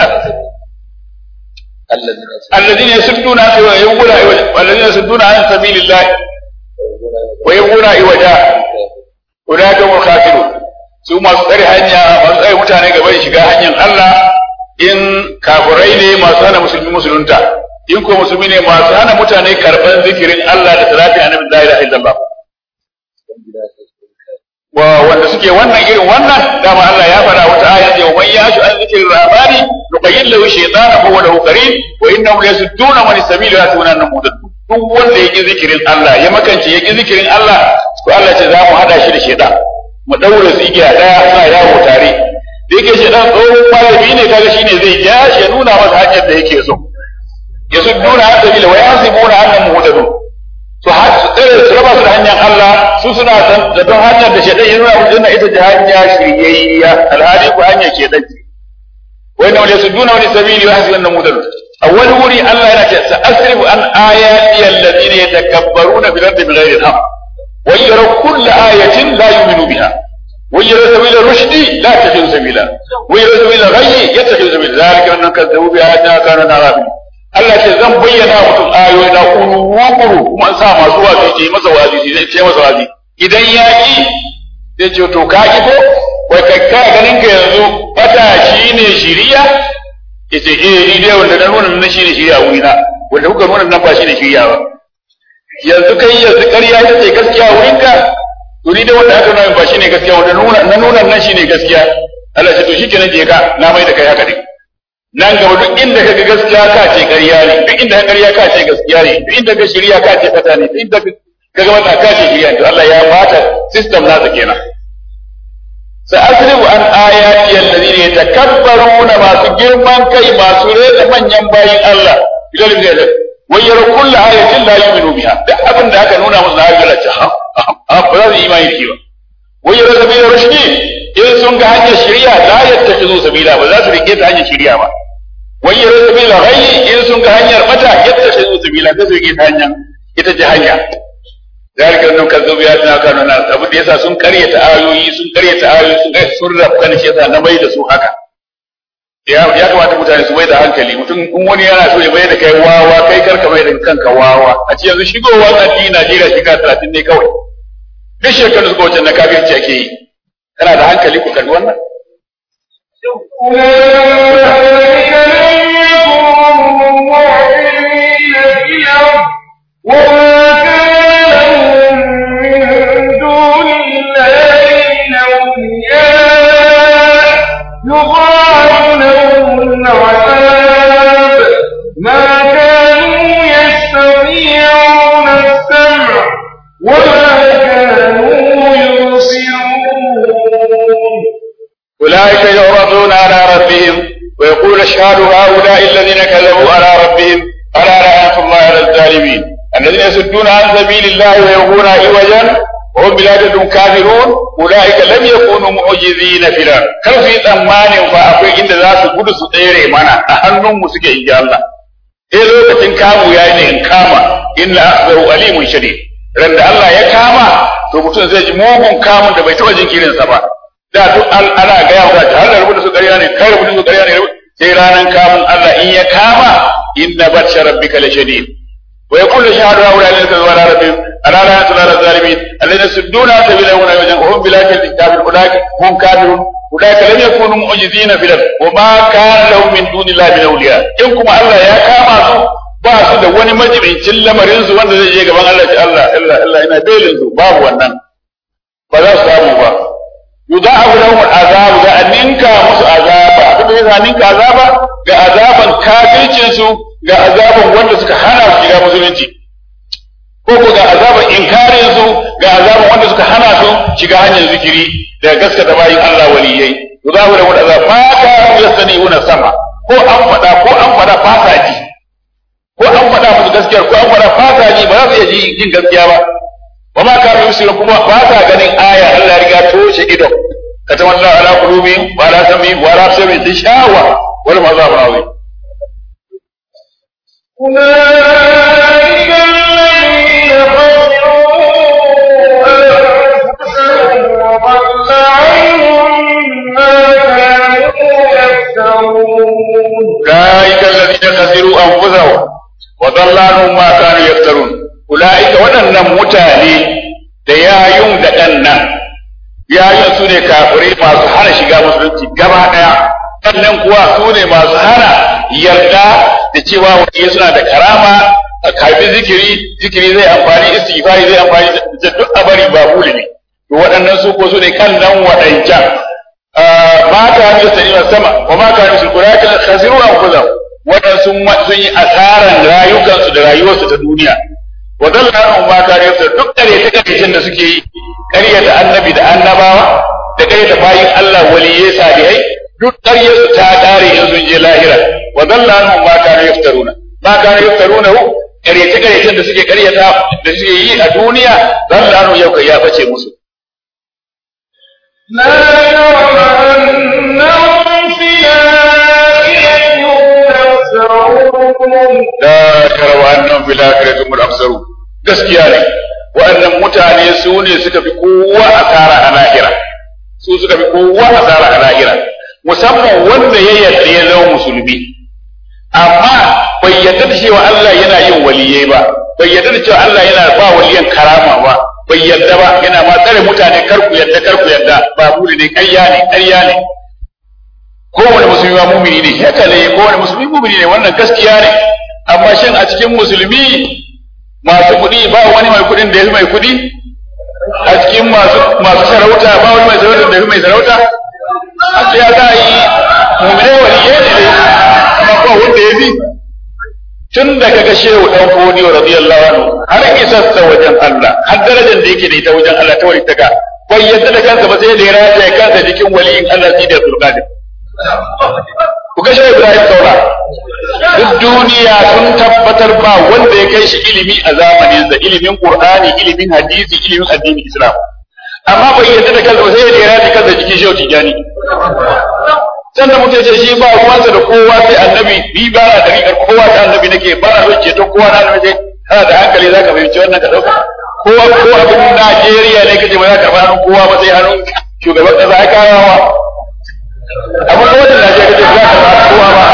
الذين يصدون عن والذين يصدون عن سبيل الله ويبغون عوجا أولئك هم الخاسرون su masu tsare hanya masu tsare mutane gaba da shiga hanyar Allah in kafirai ne masu hana musulmi musulunta in ko musulmi ne masu hana mutane karban zikirin Allah da salatin annabi la ilaha illallah wa wanda suke wannan irin wannan dama Allah ya fara wata aya ce man yashu an zikrir rahmani nuqayyil lahu shaytanan fa huwa lahu qarin wa innahum yasudduna man sabila yatuna namudad duk wanda yake zikirin Allah ya makance yake zikirin Allah to Allah ce za mu hada shi da shaytan mu daure su igiya daya suna yawo tare da yake shi dan tsohon malami ne kaga shine zai ja shi ya nuna masa hanyar da yake so ya su nuna an sabila wa yasibuna annahum muhtadun to har su tsere su raba su da hanyar Allah su suna da don hanyar da shedan ya nuna musu na ita ce hanya shiryayya alhali ku hanya ke dace wa inna yasudduna wa sabili wa yasibuna muhtadun a wani wuri Allah yana ce sa'asrifu an ayati alladhina yatakabbaruna fil ardi bighayri al-haqq wa yara kull ayatin la yu'minu biha wa yara sabila rushdi la tattakhidhu sabila wa yara sabila ghayyi yattakhidhu sabila dhalika annahum kadzabu bi ayatina kana narabi Allah ce zan bayyana mutum ayoyi na kuru kuru kuma sa masu wazi ce masa wazi sai ce masa wazi idan ya ki sai ce to ka ki ko wai kai ka ganin ka yanzu fata shine shiriya yace eh ni dai wanda na nuna nan shine shiriya wuri na wanda kuka nuna nan ba shine shiriya ba yanzu kai yanzu ƙarya ita ce gaskiya wurin ka to ni dai wanda aka nuna ba shine gaskiya wanda nuna na nuna nan shine gaskiya Allah ce to shikenan je ka na mai da kai haka din nan gaba duk inda kaga gaskiya ka ce ƙarya ne duk inda ƙarya ka ce gaskiya ne duk inda ka shiriya ka ce fata ne duk inda kaga wannan ka ce shiriya to Allah ya bata system nasa kenan sa'asrifu an ayati alladhina yatakabbaruna masu girman kai masu rena manyan bayin Allah bilal bilal wa yara kullu ayatin la yu'minu biha duk abin da aka nuna musu na Allah ce ha ha ba za su imani da shi ba wa yara sabila rushdi in sun ga hanyar shiriya la yattakhidhu sabila ba za su rike ta hanyar shiriya ba wa yara sabila ghayyi in sun ga hanyar bata yattakhidhu sabila ba su rike ta hanyar ita ce hanya zalika annahum kazzabu bi ayatina kanu nas abu da yasa sun karyata ayoyi sun karyata ayoyi sun kai sun rafka ne shi yasa na mai da su haka ya ya kamata mutane su mai da hankali mutum in wani yana so ya mai da kai wawa kai karka mai da kanka wawa a ce yanzu shigowa addini Najeriya shiga talatin ne kawai duk shekaru suka wuce na kafirci ake yi kana da hankali ku kalli wannan يضاعف لهم العذاب ما كانوا يستطيعون السمع وما كانوا يبصرون أولئك يعرضون على ربهم ويقول اشهد هؤلاء الذين كذبوا على ربهم ألا لعنة الله على الظالمين الذين يصدون عن سبيل الله ويبغون عوجا وهم بلادهم كافرون أولئك لم يكونوا معجزين في الأرض كانوا في tsammanin fa akwai inda za su gudu su tsere mana a hannunmu suke yi Allah sai lokacin kamu yayi ne in kama inna akhbaru alimun shadid ran da Allah ya kama to mutum zai ji mugun kamun da bai taba jinkirin sa ba da duk ana ga yawa ta har rubuta su ƙarya ne kai rubuta su ƙarya ne sai ranan kamun Allah in ya kama inna batsha rabbika la shadid wa yaqulu shahadu haula lil kazwara rabbihim ala la yatala zalimin alladhina yasudduna sabila wa yajhum bil kitabil ulaika hum kafirun ulaika lam yakunu mu'jizina fil ard wa ma kana lahum min dunillahi min awliya in kuma Allah ya kama su ba su da wani majibincin lamarin su wanda zai je gaban Allah ta Allah Allah Allah ina belin su babu wannan ba za su samu ba yudha'u lahum al'azab da ninka musu azaba abin da yasa ninka azaba ga azaban kafircin su ga azaban wanda suka hana su shiga musulunci ko ko ga azaban inkarin su ga azaban wanda suka hana su shiga hanyar zikiri da gaskata bayin Allah waliyai yudha'u lahum al'azab ma ka yastani'una sama ko an fada ko an fada fasa ji ko an fada musu gaskiya ko an fada fasa ji ba za su iya jin gaskiya ba wa ma kanu yusiru kuma ba sa ganin aya Allah ya riga toshe ido katamalla ala qulubihim wa ala samihim wa ala absarihim tishawa wal mazab rawi أولئك الذين خسروا أنفسهم وضل عنهم ما كانوا يفترون أولئك الذين خسروا أنفسهم وضل عنهم ما كانوا يفترون أولئك waɗannan mutane da yayun da ɗannan yayun su ne kafirai masu hana shiga musulunci gaba ɗaya sannan kuwa su ne masu hana yarda da cewa wani suna da karama a karbi zikiri zikiri zai amfani istighfari zai amfani da duk abari ba bule ne to waɗannan su ko su ne kan nan waɗancan ma ta ne sani sama wa ma ka ne su kurakin khasiru anfusahum waɗannan sun sun yi asaran rayukansu da rayuwarsu ta duniya wadalla an ma kare su duk kare ta kacin da suke yi kariya da annabi da annabawa da kai da bayin Allah waliyai salihai duk ƙaryarsu ta ƙare in sun je lahira wa dalla anhum ma kanu yaftaruna ma kanu yaftaruna ƙaryace ƙaryacen da suke ƙaryata da suke yi a duniya dalla anhum yau kai ya bace musu لا جرم أنهم في الآخرة هم الأخسرون لا جرم أنهم في الآخرة هم الأخسرون gaskiya ne waɗannan mutane su ne suka fi kowa asara a lahira su suka fi kowa asara a lahira musamman wanda ya yarda ya zama musulmi amma bai yarda da cewa Allah yana yin waliyai ba bai yarda da cewa Allah yana ba waliyan karama ba bai yarda ba yana ma tsare mutane karku yarda karku yarda ba buri ne ƙarya ne ƙarya ne kowane musulmi ma mumini ne haka ne kowane musulmi mumini ne wannan gaskiya ne amma shin a cikin musulmi masu kuɗi ba wani mai kuɗin da ya fi mai kuɗi a cikin masu masu sarauta ba wani mai sarauta da ya fi mai sarauta a ce ya za a yi mummune waliyai ne amma ba wanda ya fi tun da kaga shehu dan fodiyo radiyallahu anhu har isarsa wajen Allah har darajar da yake da ita wajen Allah ta wani taka bai yadda da kansa ba sai da ya rataye kansa cikin waliyin Allah shi da sulqadir ku ga shehu Ibrahim Kaula duk duniya sun tabbatar ba wanda ya kai shi ilimi a zamanin sa ilimin Qur'ani ilimin hadisi ilimin addinin Islam amma bai yadda da kansa ba sai da ya rataye kansa cikin shehu Tijani sannan mutum ce shi ba ruwansa da kowa sai annabi ni ba na da rigar kowa ta annabi nake ba na son ceton kowa na annabi kana da hankali zaka fahimci wannan ka dauka kowa ko abin Najeriya ne kace ba za ka hannun kowa ba sai hannun shugaban kasa ya kawo abin da wannan Najeriya kace ba za ka hannun kowa ba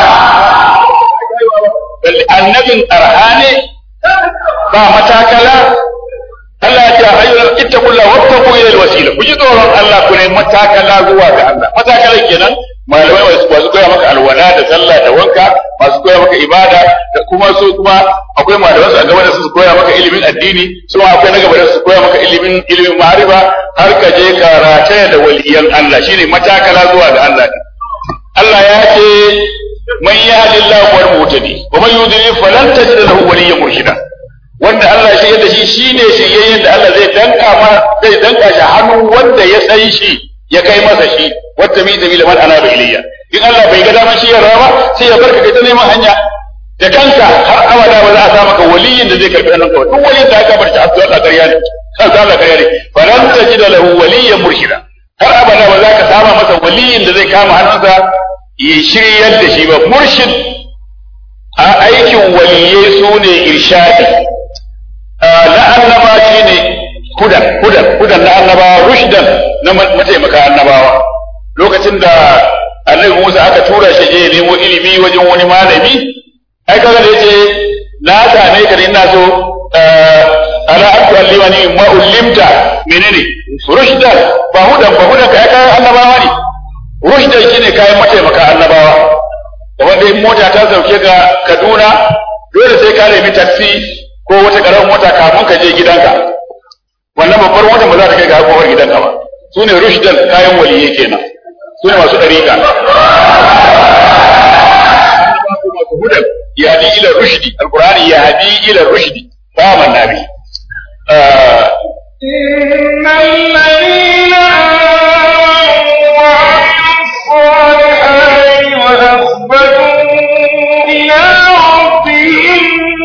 annabin arhane ba matakala Allah ya ce ayyuhal ittaqullaha wattaqu ila alwasila ku ji tsoron Allah ku ne matakala zuwa ga Allah matakalan kenan malamai masu koya maka alwala da sallah da wanka masu koya maka ibada da kuma su kuma akwai malamai a gaba da su koya maka ilimin addini su akwai na gaba da su koya maka ilimin ilimin ma'arifa har ka je ka rataya da waliyan Allah shine matakala zuwa ga Allah Allah ya ce man yahdillahu wal muhtadi wa man yudlil falan tajid lahu waliyyan murshida wanda Allah shi yadda shi shine shiryayyen da Allah zai danka ma zai danka shi hannu wanda ya san shi ya kai masa shi wata mi sabila man ana ilayya in Allah bai ga daman shi ya rawa sai ya barka kai ta neman hanya da kanka har abada ba za a sa maka waliyin da zai karbi hannunka ba duk waliyin da aka bar shi abdu Allah ƙarya ne kan Allah ƙarya ne falan tajida lahu waliyyan murshida har abada ba za ka sama masa waliyin da zai kama hannunsa ya shiryar da shi ba murshid a aikin waliyai su ne irshadi na annaba shi ne hudan hudan hudan na annabawa rushdan na mataimaka annabawa lokacin da annabi Musa aka tura shi je nemo ilimi wajen wani malami ai kaga da yace na same ka ne ina so ala atu allimani ma ullimta menene rushdan ba hudan ba hudan kai kai annabawa ne rushdan shine kai mataimaka annabawa wanda in mota ta sauke ga Kaduna dole sai ka nemi taxi ko wata karamin mota kafin ka je gidanka wannan babbar mota ba za ta kai ga kofar gidanka ba su ne rushdan kayan waliye kenan su ne masu dariƙa masu hudan yahdi ila rushdi alqur'ani yahdi ila rushdi faman nabi innal ladina amanu wa amilus salihati wa akhbatu ila rabbihim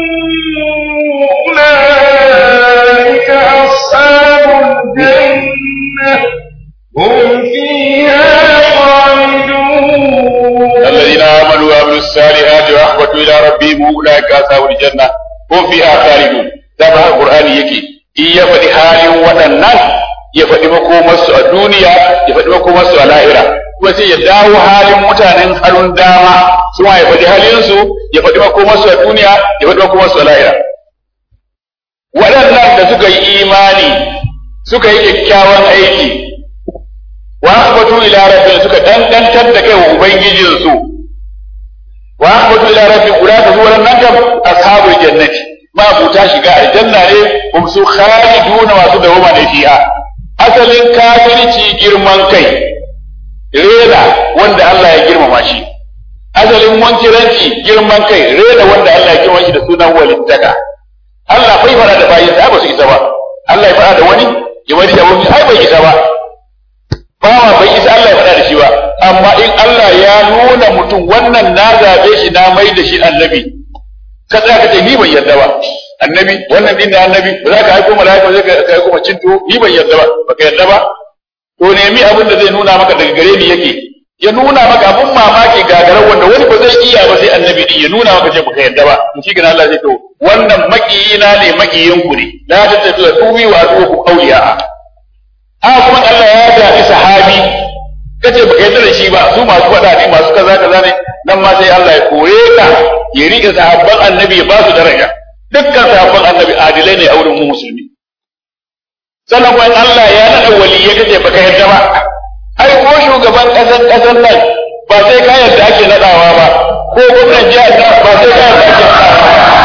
أولئك أصحاب الجنة هم فيها خالدون الذين آمنوا وعملوا الصالحات وأخبتوا إلى ربهم أولئك أصحاب الجنة هم فيها خالدون ده القرآن يكي إن يفدي حال ودنان يفدي مكومس الدنيا يفدي مكومس الآخرة kuma sai ya dawo halin mutanen harun dama su ma ya faɗi halinsu ya faɗi makomarsu a duniya ya faɗi makomarsu a lahira waɗannan da suka yi imani suka yi kyakkyawan aiki wa akhbatu ila rabbihim suka dangantar da kai wa ubangijinsu wa akhbatu ila rabbihim ulaka su waɗannan kam ashabul jannati ma buta shiga aljanna ne hum su khaliduna masu dawama ne fiha asalin kafirci girman kai reda wanda Allah ya girmama shi asalin munkiranci girman kai reda wanda Allah ya girmama shi da sunan walittaka Allah bai fara da bayin da ba su isa ba Allah ya fara da wani ya wani da wani ai bai isa ba bawa bai isa Allah ya faɗa da shi ba amma in Allah ya nuna mutum wannan na zabe shi na mai da shi annabi ka tsaya ka ce ni ban yarda ba annabi wannan din da annabi ba za ka aiko mala'ika ba za ka aiko macin to ni ban yarda ba baka yarda ba to nemi abin da zai nuna maka daga gare ni yake ya nuna maka abun mamaki gagarar wanda wani ba zai iya ba sai annabi din ya nuna maka ce baka yarda ba to shi kana Allah zai to wannan makiyina ne makiyin ku ne la tattabi wa tuwi wa atuku awliya a kuma Allah ya zabi sahabi kace baka yarda da shi ba su masu fada ne masu kaza kaza ne nan ma sai Allah ya kore ka ya rike sahabban annabi ya ba su daraja dukkan sahabban annabi adilai ne a wurin mu musulmi sannan kuma Allah ya nada waliyya kace baka yarda ba ai ko shugaban kasar kasar nan ba sai ka yarda ake nadawa ba ko gwamnatin jihar ba sai ka yarda ake nadawa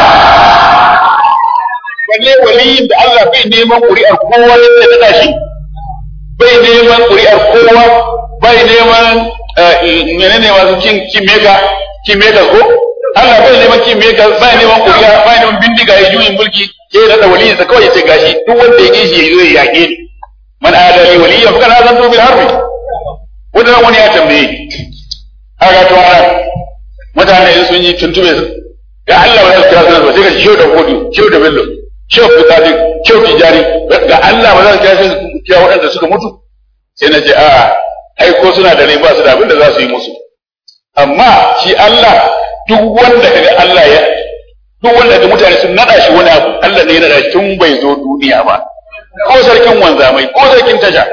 balle waliyin da Allah bai neman ƙuri'ar kowa ya nada shi bai neman ƙuri'ar kowa bai neman menene masu kin kimeka kimeka ko Allah bai neman kimeka bai neman ƙuri'a bai neman bindiga ya juyin mulki ya nada waliyin sa kawai ya ce gashi duk wanda ya kishi ya zo ya yake ni man adali waliyan fa kana zanto bil harbi wanda wani ya tambaye haka to ana mutane sun yi tuntube ga Allah ba zai kira sunan ba sai ka shiyo da hudu shiyo da bello shiyo da sadiq shiyo tijari ga Allah ba zai kira su kira waɗanda suka mutu sai na ce a'a ai ko suna da rai ba su da abin da za su yi musu amma shi Allah duk wanda kaga Allah ya duk wanda da mutane sun nada shi wani abu Allah ne ya nada shi tun bai zo duniya ba ko sarkin wanzamai ko sarkin tasha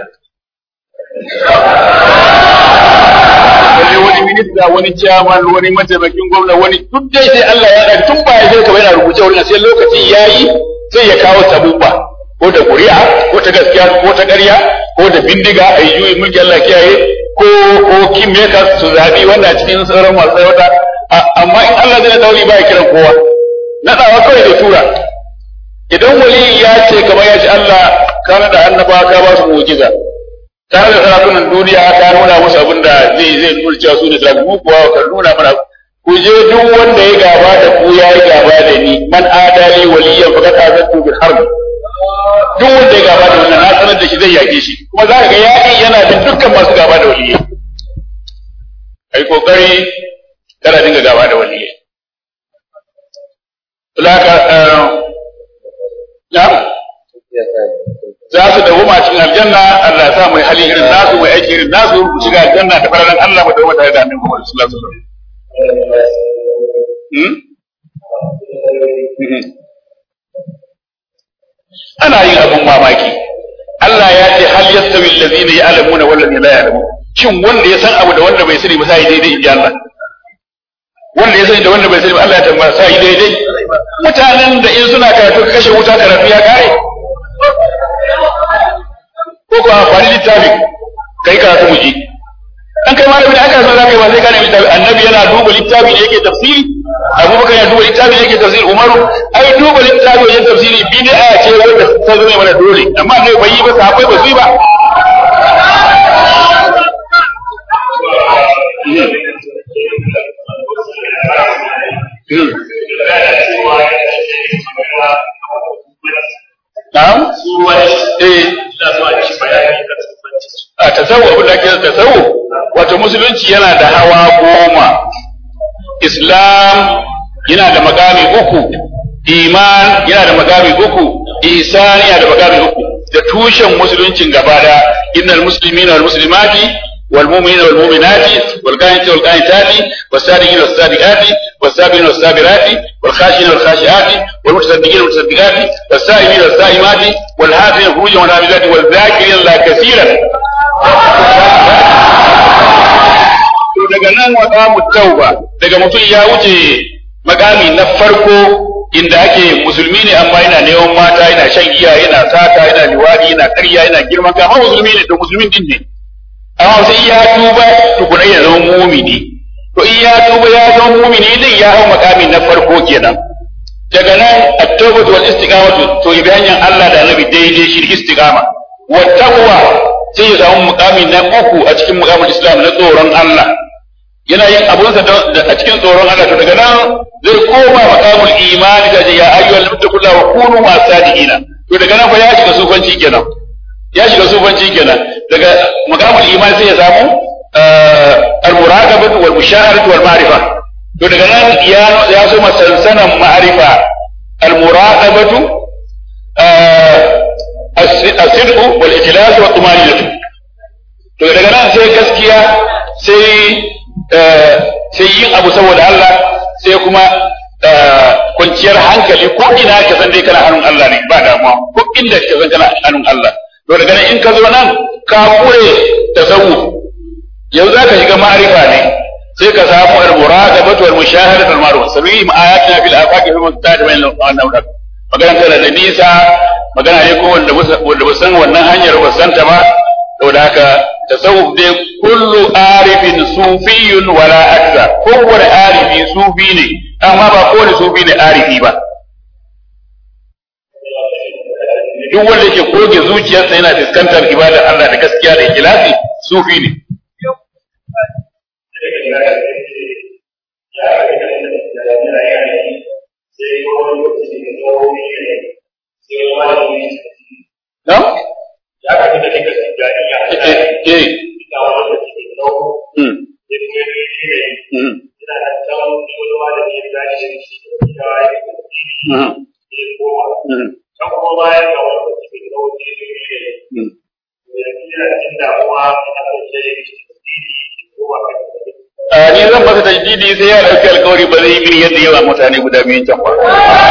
wani wani minista wani chairman wani mataimakin gwamna wani duk dai sai Allah ya ɗaga tun baya sai kawai yana rubuce wurin sai lokaci yayi sai ya kawo sabubba ko da ƙuri'a ko ta gaskiya ko ta ƙarya ko da bindiga a yi juyi mulki Allah kiyaye ko ko kingmakers su zaɓi wanda cikin sauran masu wata amma in Allah zai dauri ba ya kiran kowa naɗawa kawai da tura idan wali ya ce kamar ya ce Allah ka da annabawa ka ba su mu'jiza tare da sarakunan duniya ka nuna musu abin da zai zai nuna cewa su ne da mu kuwa ka nuna mana ku je duk wanda ya gaba da ku ya yi gaba da ni man adali waliyan faqad azantu bil harb duk wanda ya gaba da wannan na sanar da shi zai yake shi kuma za ka ga yaƙi yana bin dukkan masu gaba da waliyai ai kokari kana dinga gaba da waliyai laka na za su dawo a cikin aljanna Allah ya sa mai hali irin nasu mai aiki irin nasu ku shiga aljanna da fararen Allah ba dawo tare da annabi Muhammad sallallahu alaihi wasallam ana yin abun mamaki Allah ya ce hal yastawi allazina ya'lamuna wal ladina la ya'lamun shin wanda ya san abu da wanda bai sani ba sai daidai in ji Allah wanda ya sani da wanda bai sani ba Allah ya tambaya sai daidai mutanen da in suna karatu kashe wuta karatu ya kare ko ko amfani littafin kai karatu mu ji an kai malami da aka so za ka yi ba sai ka nemi littafi annabi yana duba littafi da yake tafsiri abubakar yana duba littafi da yake tafsiri umaru ai duba littafi wajen tafsiri bid'a ce wanda ta zama mana dole amma ne bai yi ba sahabbai ba su yi ba Na'am? Eh, a tasawuf abin da ake tasawuf wato musulunci yana da hawa goma islam yana da magami uku iman yana da magami uku ihsan yana da magami uku da tushen musuluncin gaba da innal muslimina wal muslimati wal mu'minina wal mu'minati wal qanitina wal qanitati was sadiqina was sadiqati was sabirina was sabirati wal khashina wal khashiati wal mutasaddiqina wal mutasaddiqati was sa'imina was sa'imati wal hafizina furujahum wal hafizati wal dhakirina Allah kaseeran to daga nan wata mutauba daga mutum ya wuce magami na farko inda ake musulmi ne amma yana neman mata yana shan giya yana sata yana liwadi yana ƙarya yana girman kai amma musulmi ne to musulmin din ne amma sai ya tuba tukuna ya zama mumini to in ya tuba ya zama mumini din ya hau makami na farko kenan daga nan at-tawbatu wal istiqamatu to ibayan Allah da Annabi daidai shi istiqama wa taqwa sai ya samu mukami na uku a cikin mukamin Islam na tsoron Allah yana yin abunsa a cikin tsoron Allah to daga nan zai koma makamul imani da ya ayyuhal muttaqullaha wa kunu ma'as sadiqina to daga nan fa ya shiga sufanci kenan ya shiga sufanci kenan daga maqamul iman sai ya samu al-muraqabatu wal mushahadatu wal ma'rifa to daga nan ya ya so masansanan ma'rifa al-muraqabatu as-sidq wal ikhlas wa tumanina to daga nan sai gaskiya sai sai yin abu saboda Allah sai kuma kwanciyar hankali ko ina ka san dai kana hannun Allah ne ba damuwa ko inda ka san kana hannun Allah to daga nan in ka zo nan ka kure tasawuf yau za ka shiga ma'arifa ne sai ka samu al-muraqabatu wal mushahadatu wal ma'ruf sabihim ayatina fil afaqi fi mustaqbal wannan magana tana da nisa magana ne ko wanda wanda ba san wannan hanyar ba san ta ba saboda haka tasawuf dai kullu arifin sufiyyun wala akthar kowane arifi sufi ne amma ba kowane sufi ne arifi ba duk wanda yake goge zuciyarsa yana fuskantar ibadar Allah da gaskiya da ikhlasi sufi ne no? Ya ka da kake jariya eh eh ina wannan da kike dawo mm eh mm ina da tawo wani malami ya gashi shi da ya yi mm eh ko mm kan kuma bayan ga wannan da kike dawo shi ne mm ina cikin damuwa ina da sai ko ba ka ni zan masa tajdidi sai ya dauki alƙawari ba zai yi yadda yawa mutane guda biyun can ba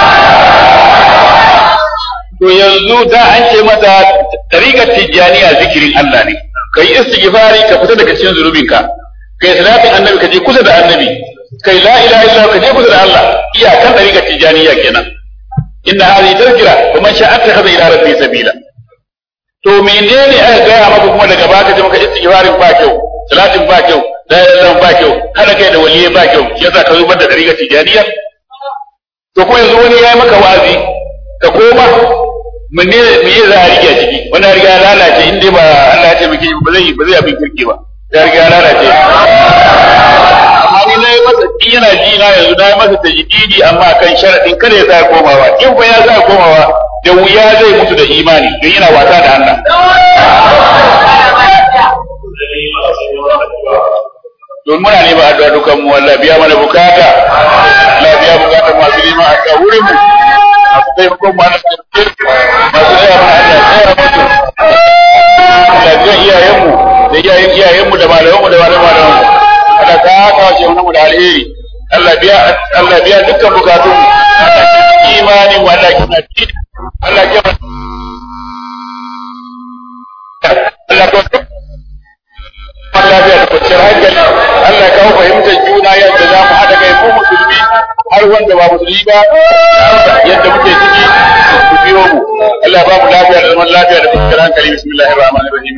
to yanzu da an ce mata tariqat tijaniya zikirin Allah ne kai istighfari ka fita daga cikin zunubinka kai salatin annabi ka je kusa da annabi kai la ilaha illallah ka je kusa da Allah iyakan tariqat tijaniya kenan inna hadhihi tazkira wa man sha'a attakhadha ila rabbi sabila to menene aka gaya maka kuma daga baka je maka istighfarin ba kyau salatin ba kyau la ilaha illallah ba kyau kada kai da waliyai ba kyau yasa ka zubar da tariqat tijaniya to ko yanzu wani yayi maka wazi ka koma mun ne me za a rike ciki wannan riga ya lalace in dai ba Allah ya taimake ba zai ba zai abin kirki ba ya riga ya lalace amma ni nayi masa in yana ji na yanzu nayi masa tajdidi amma kan sharadin kada ya sa komawa in ba ya sa komawa da wuya zai mutu da imani don yana wasa da Allah don muna ne ba addu'a dukan mu wallahi biya mana bukata Allah biya bukatar masu neman a wurin mu masu taimakon mu ana taimakon masu tsaya mana Allah tsaya mutu lafiyar iyayenmu da iyayen iyayenmu da malamanmu da malaman malamanmu Allah ka haka ce mu da alheri Allah biya Allah biya dukkan bukatun mu Allah ki imani mu Allah ki na ci Allah ki Allah ko Allah biya da kwanciyar hankali Allah kawo fahimtar juna yadda za mu haɗa kai mu musulmi har wanda ba musulmi ba yadda muke ciki ku biyo mu Allah ba mu lafiya da zaman lafiya da kwanciyar hankali bismillahir rahmanir rahim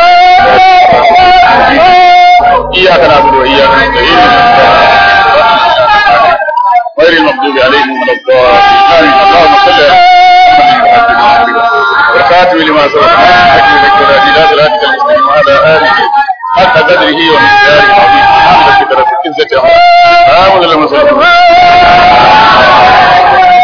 iyyaka na'budu wa iyyaka nasta'in غير المغضوب عليهم ولا الضالين اللهم صل على محمد والخاتم لما سبق حكم ذكر الى صراطك المستقيم وعلى اله حق قدره ومقداره العظيم سبحان ربك رب العزه عما يصفون وسلام على المرسلين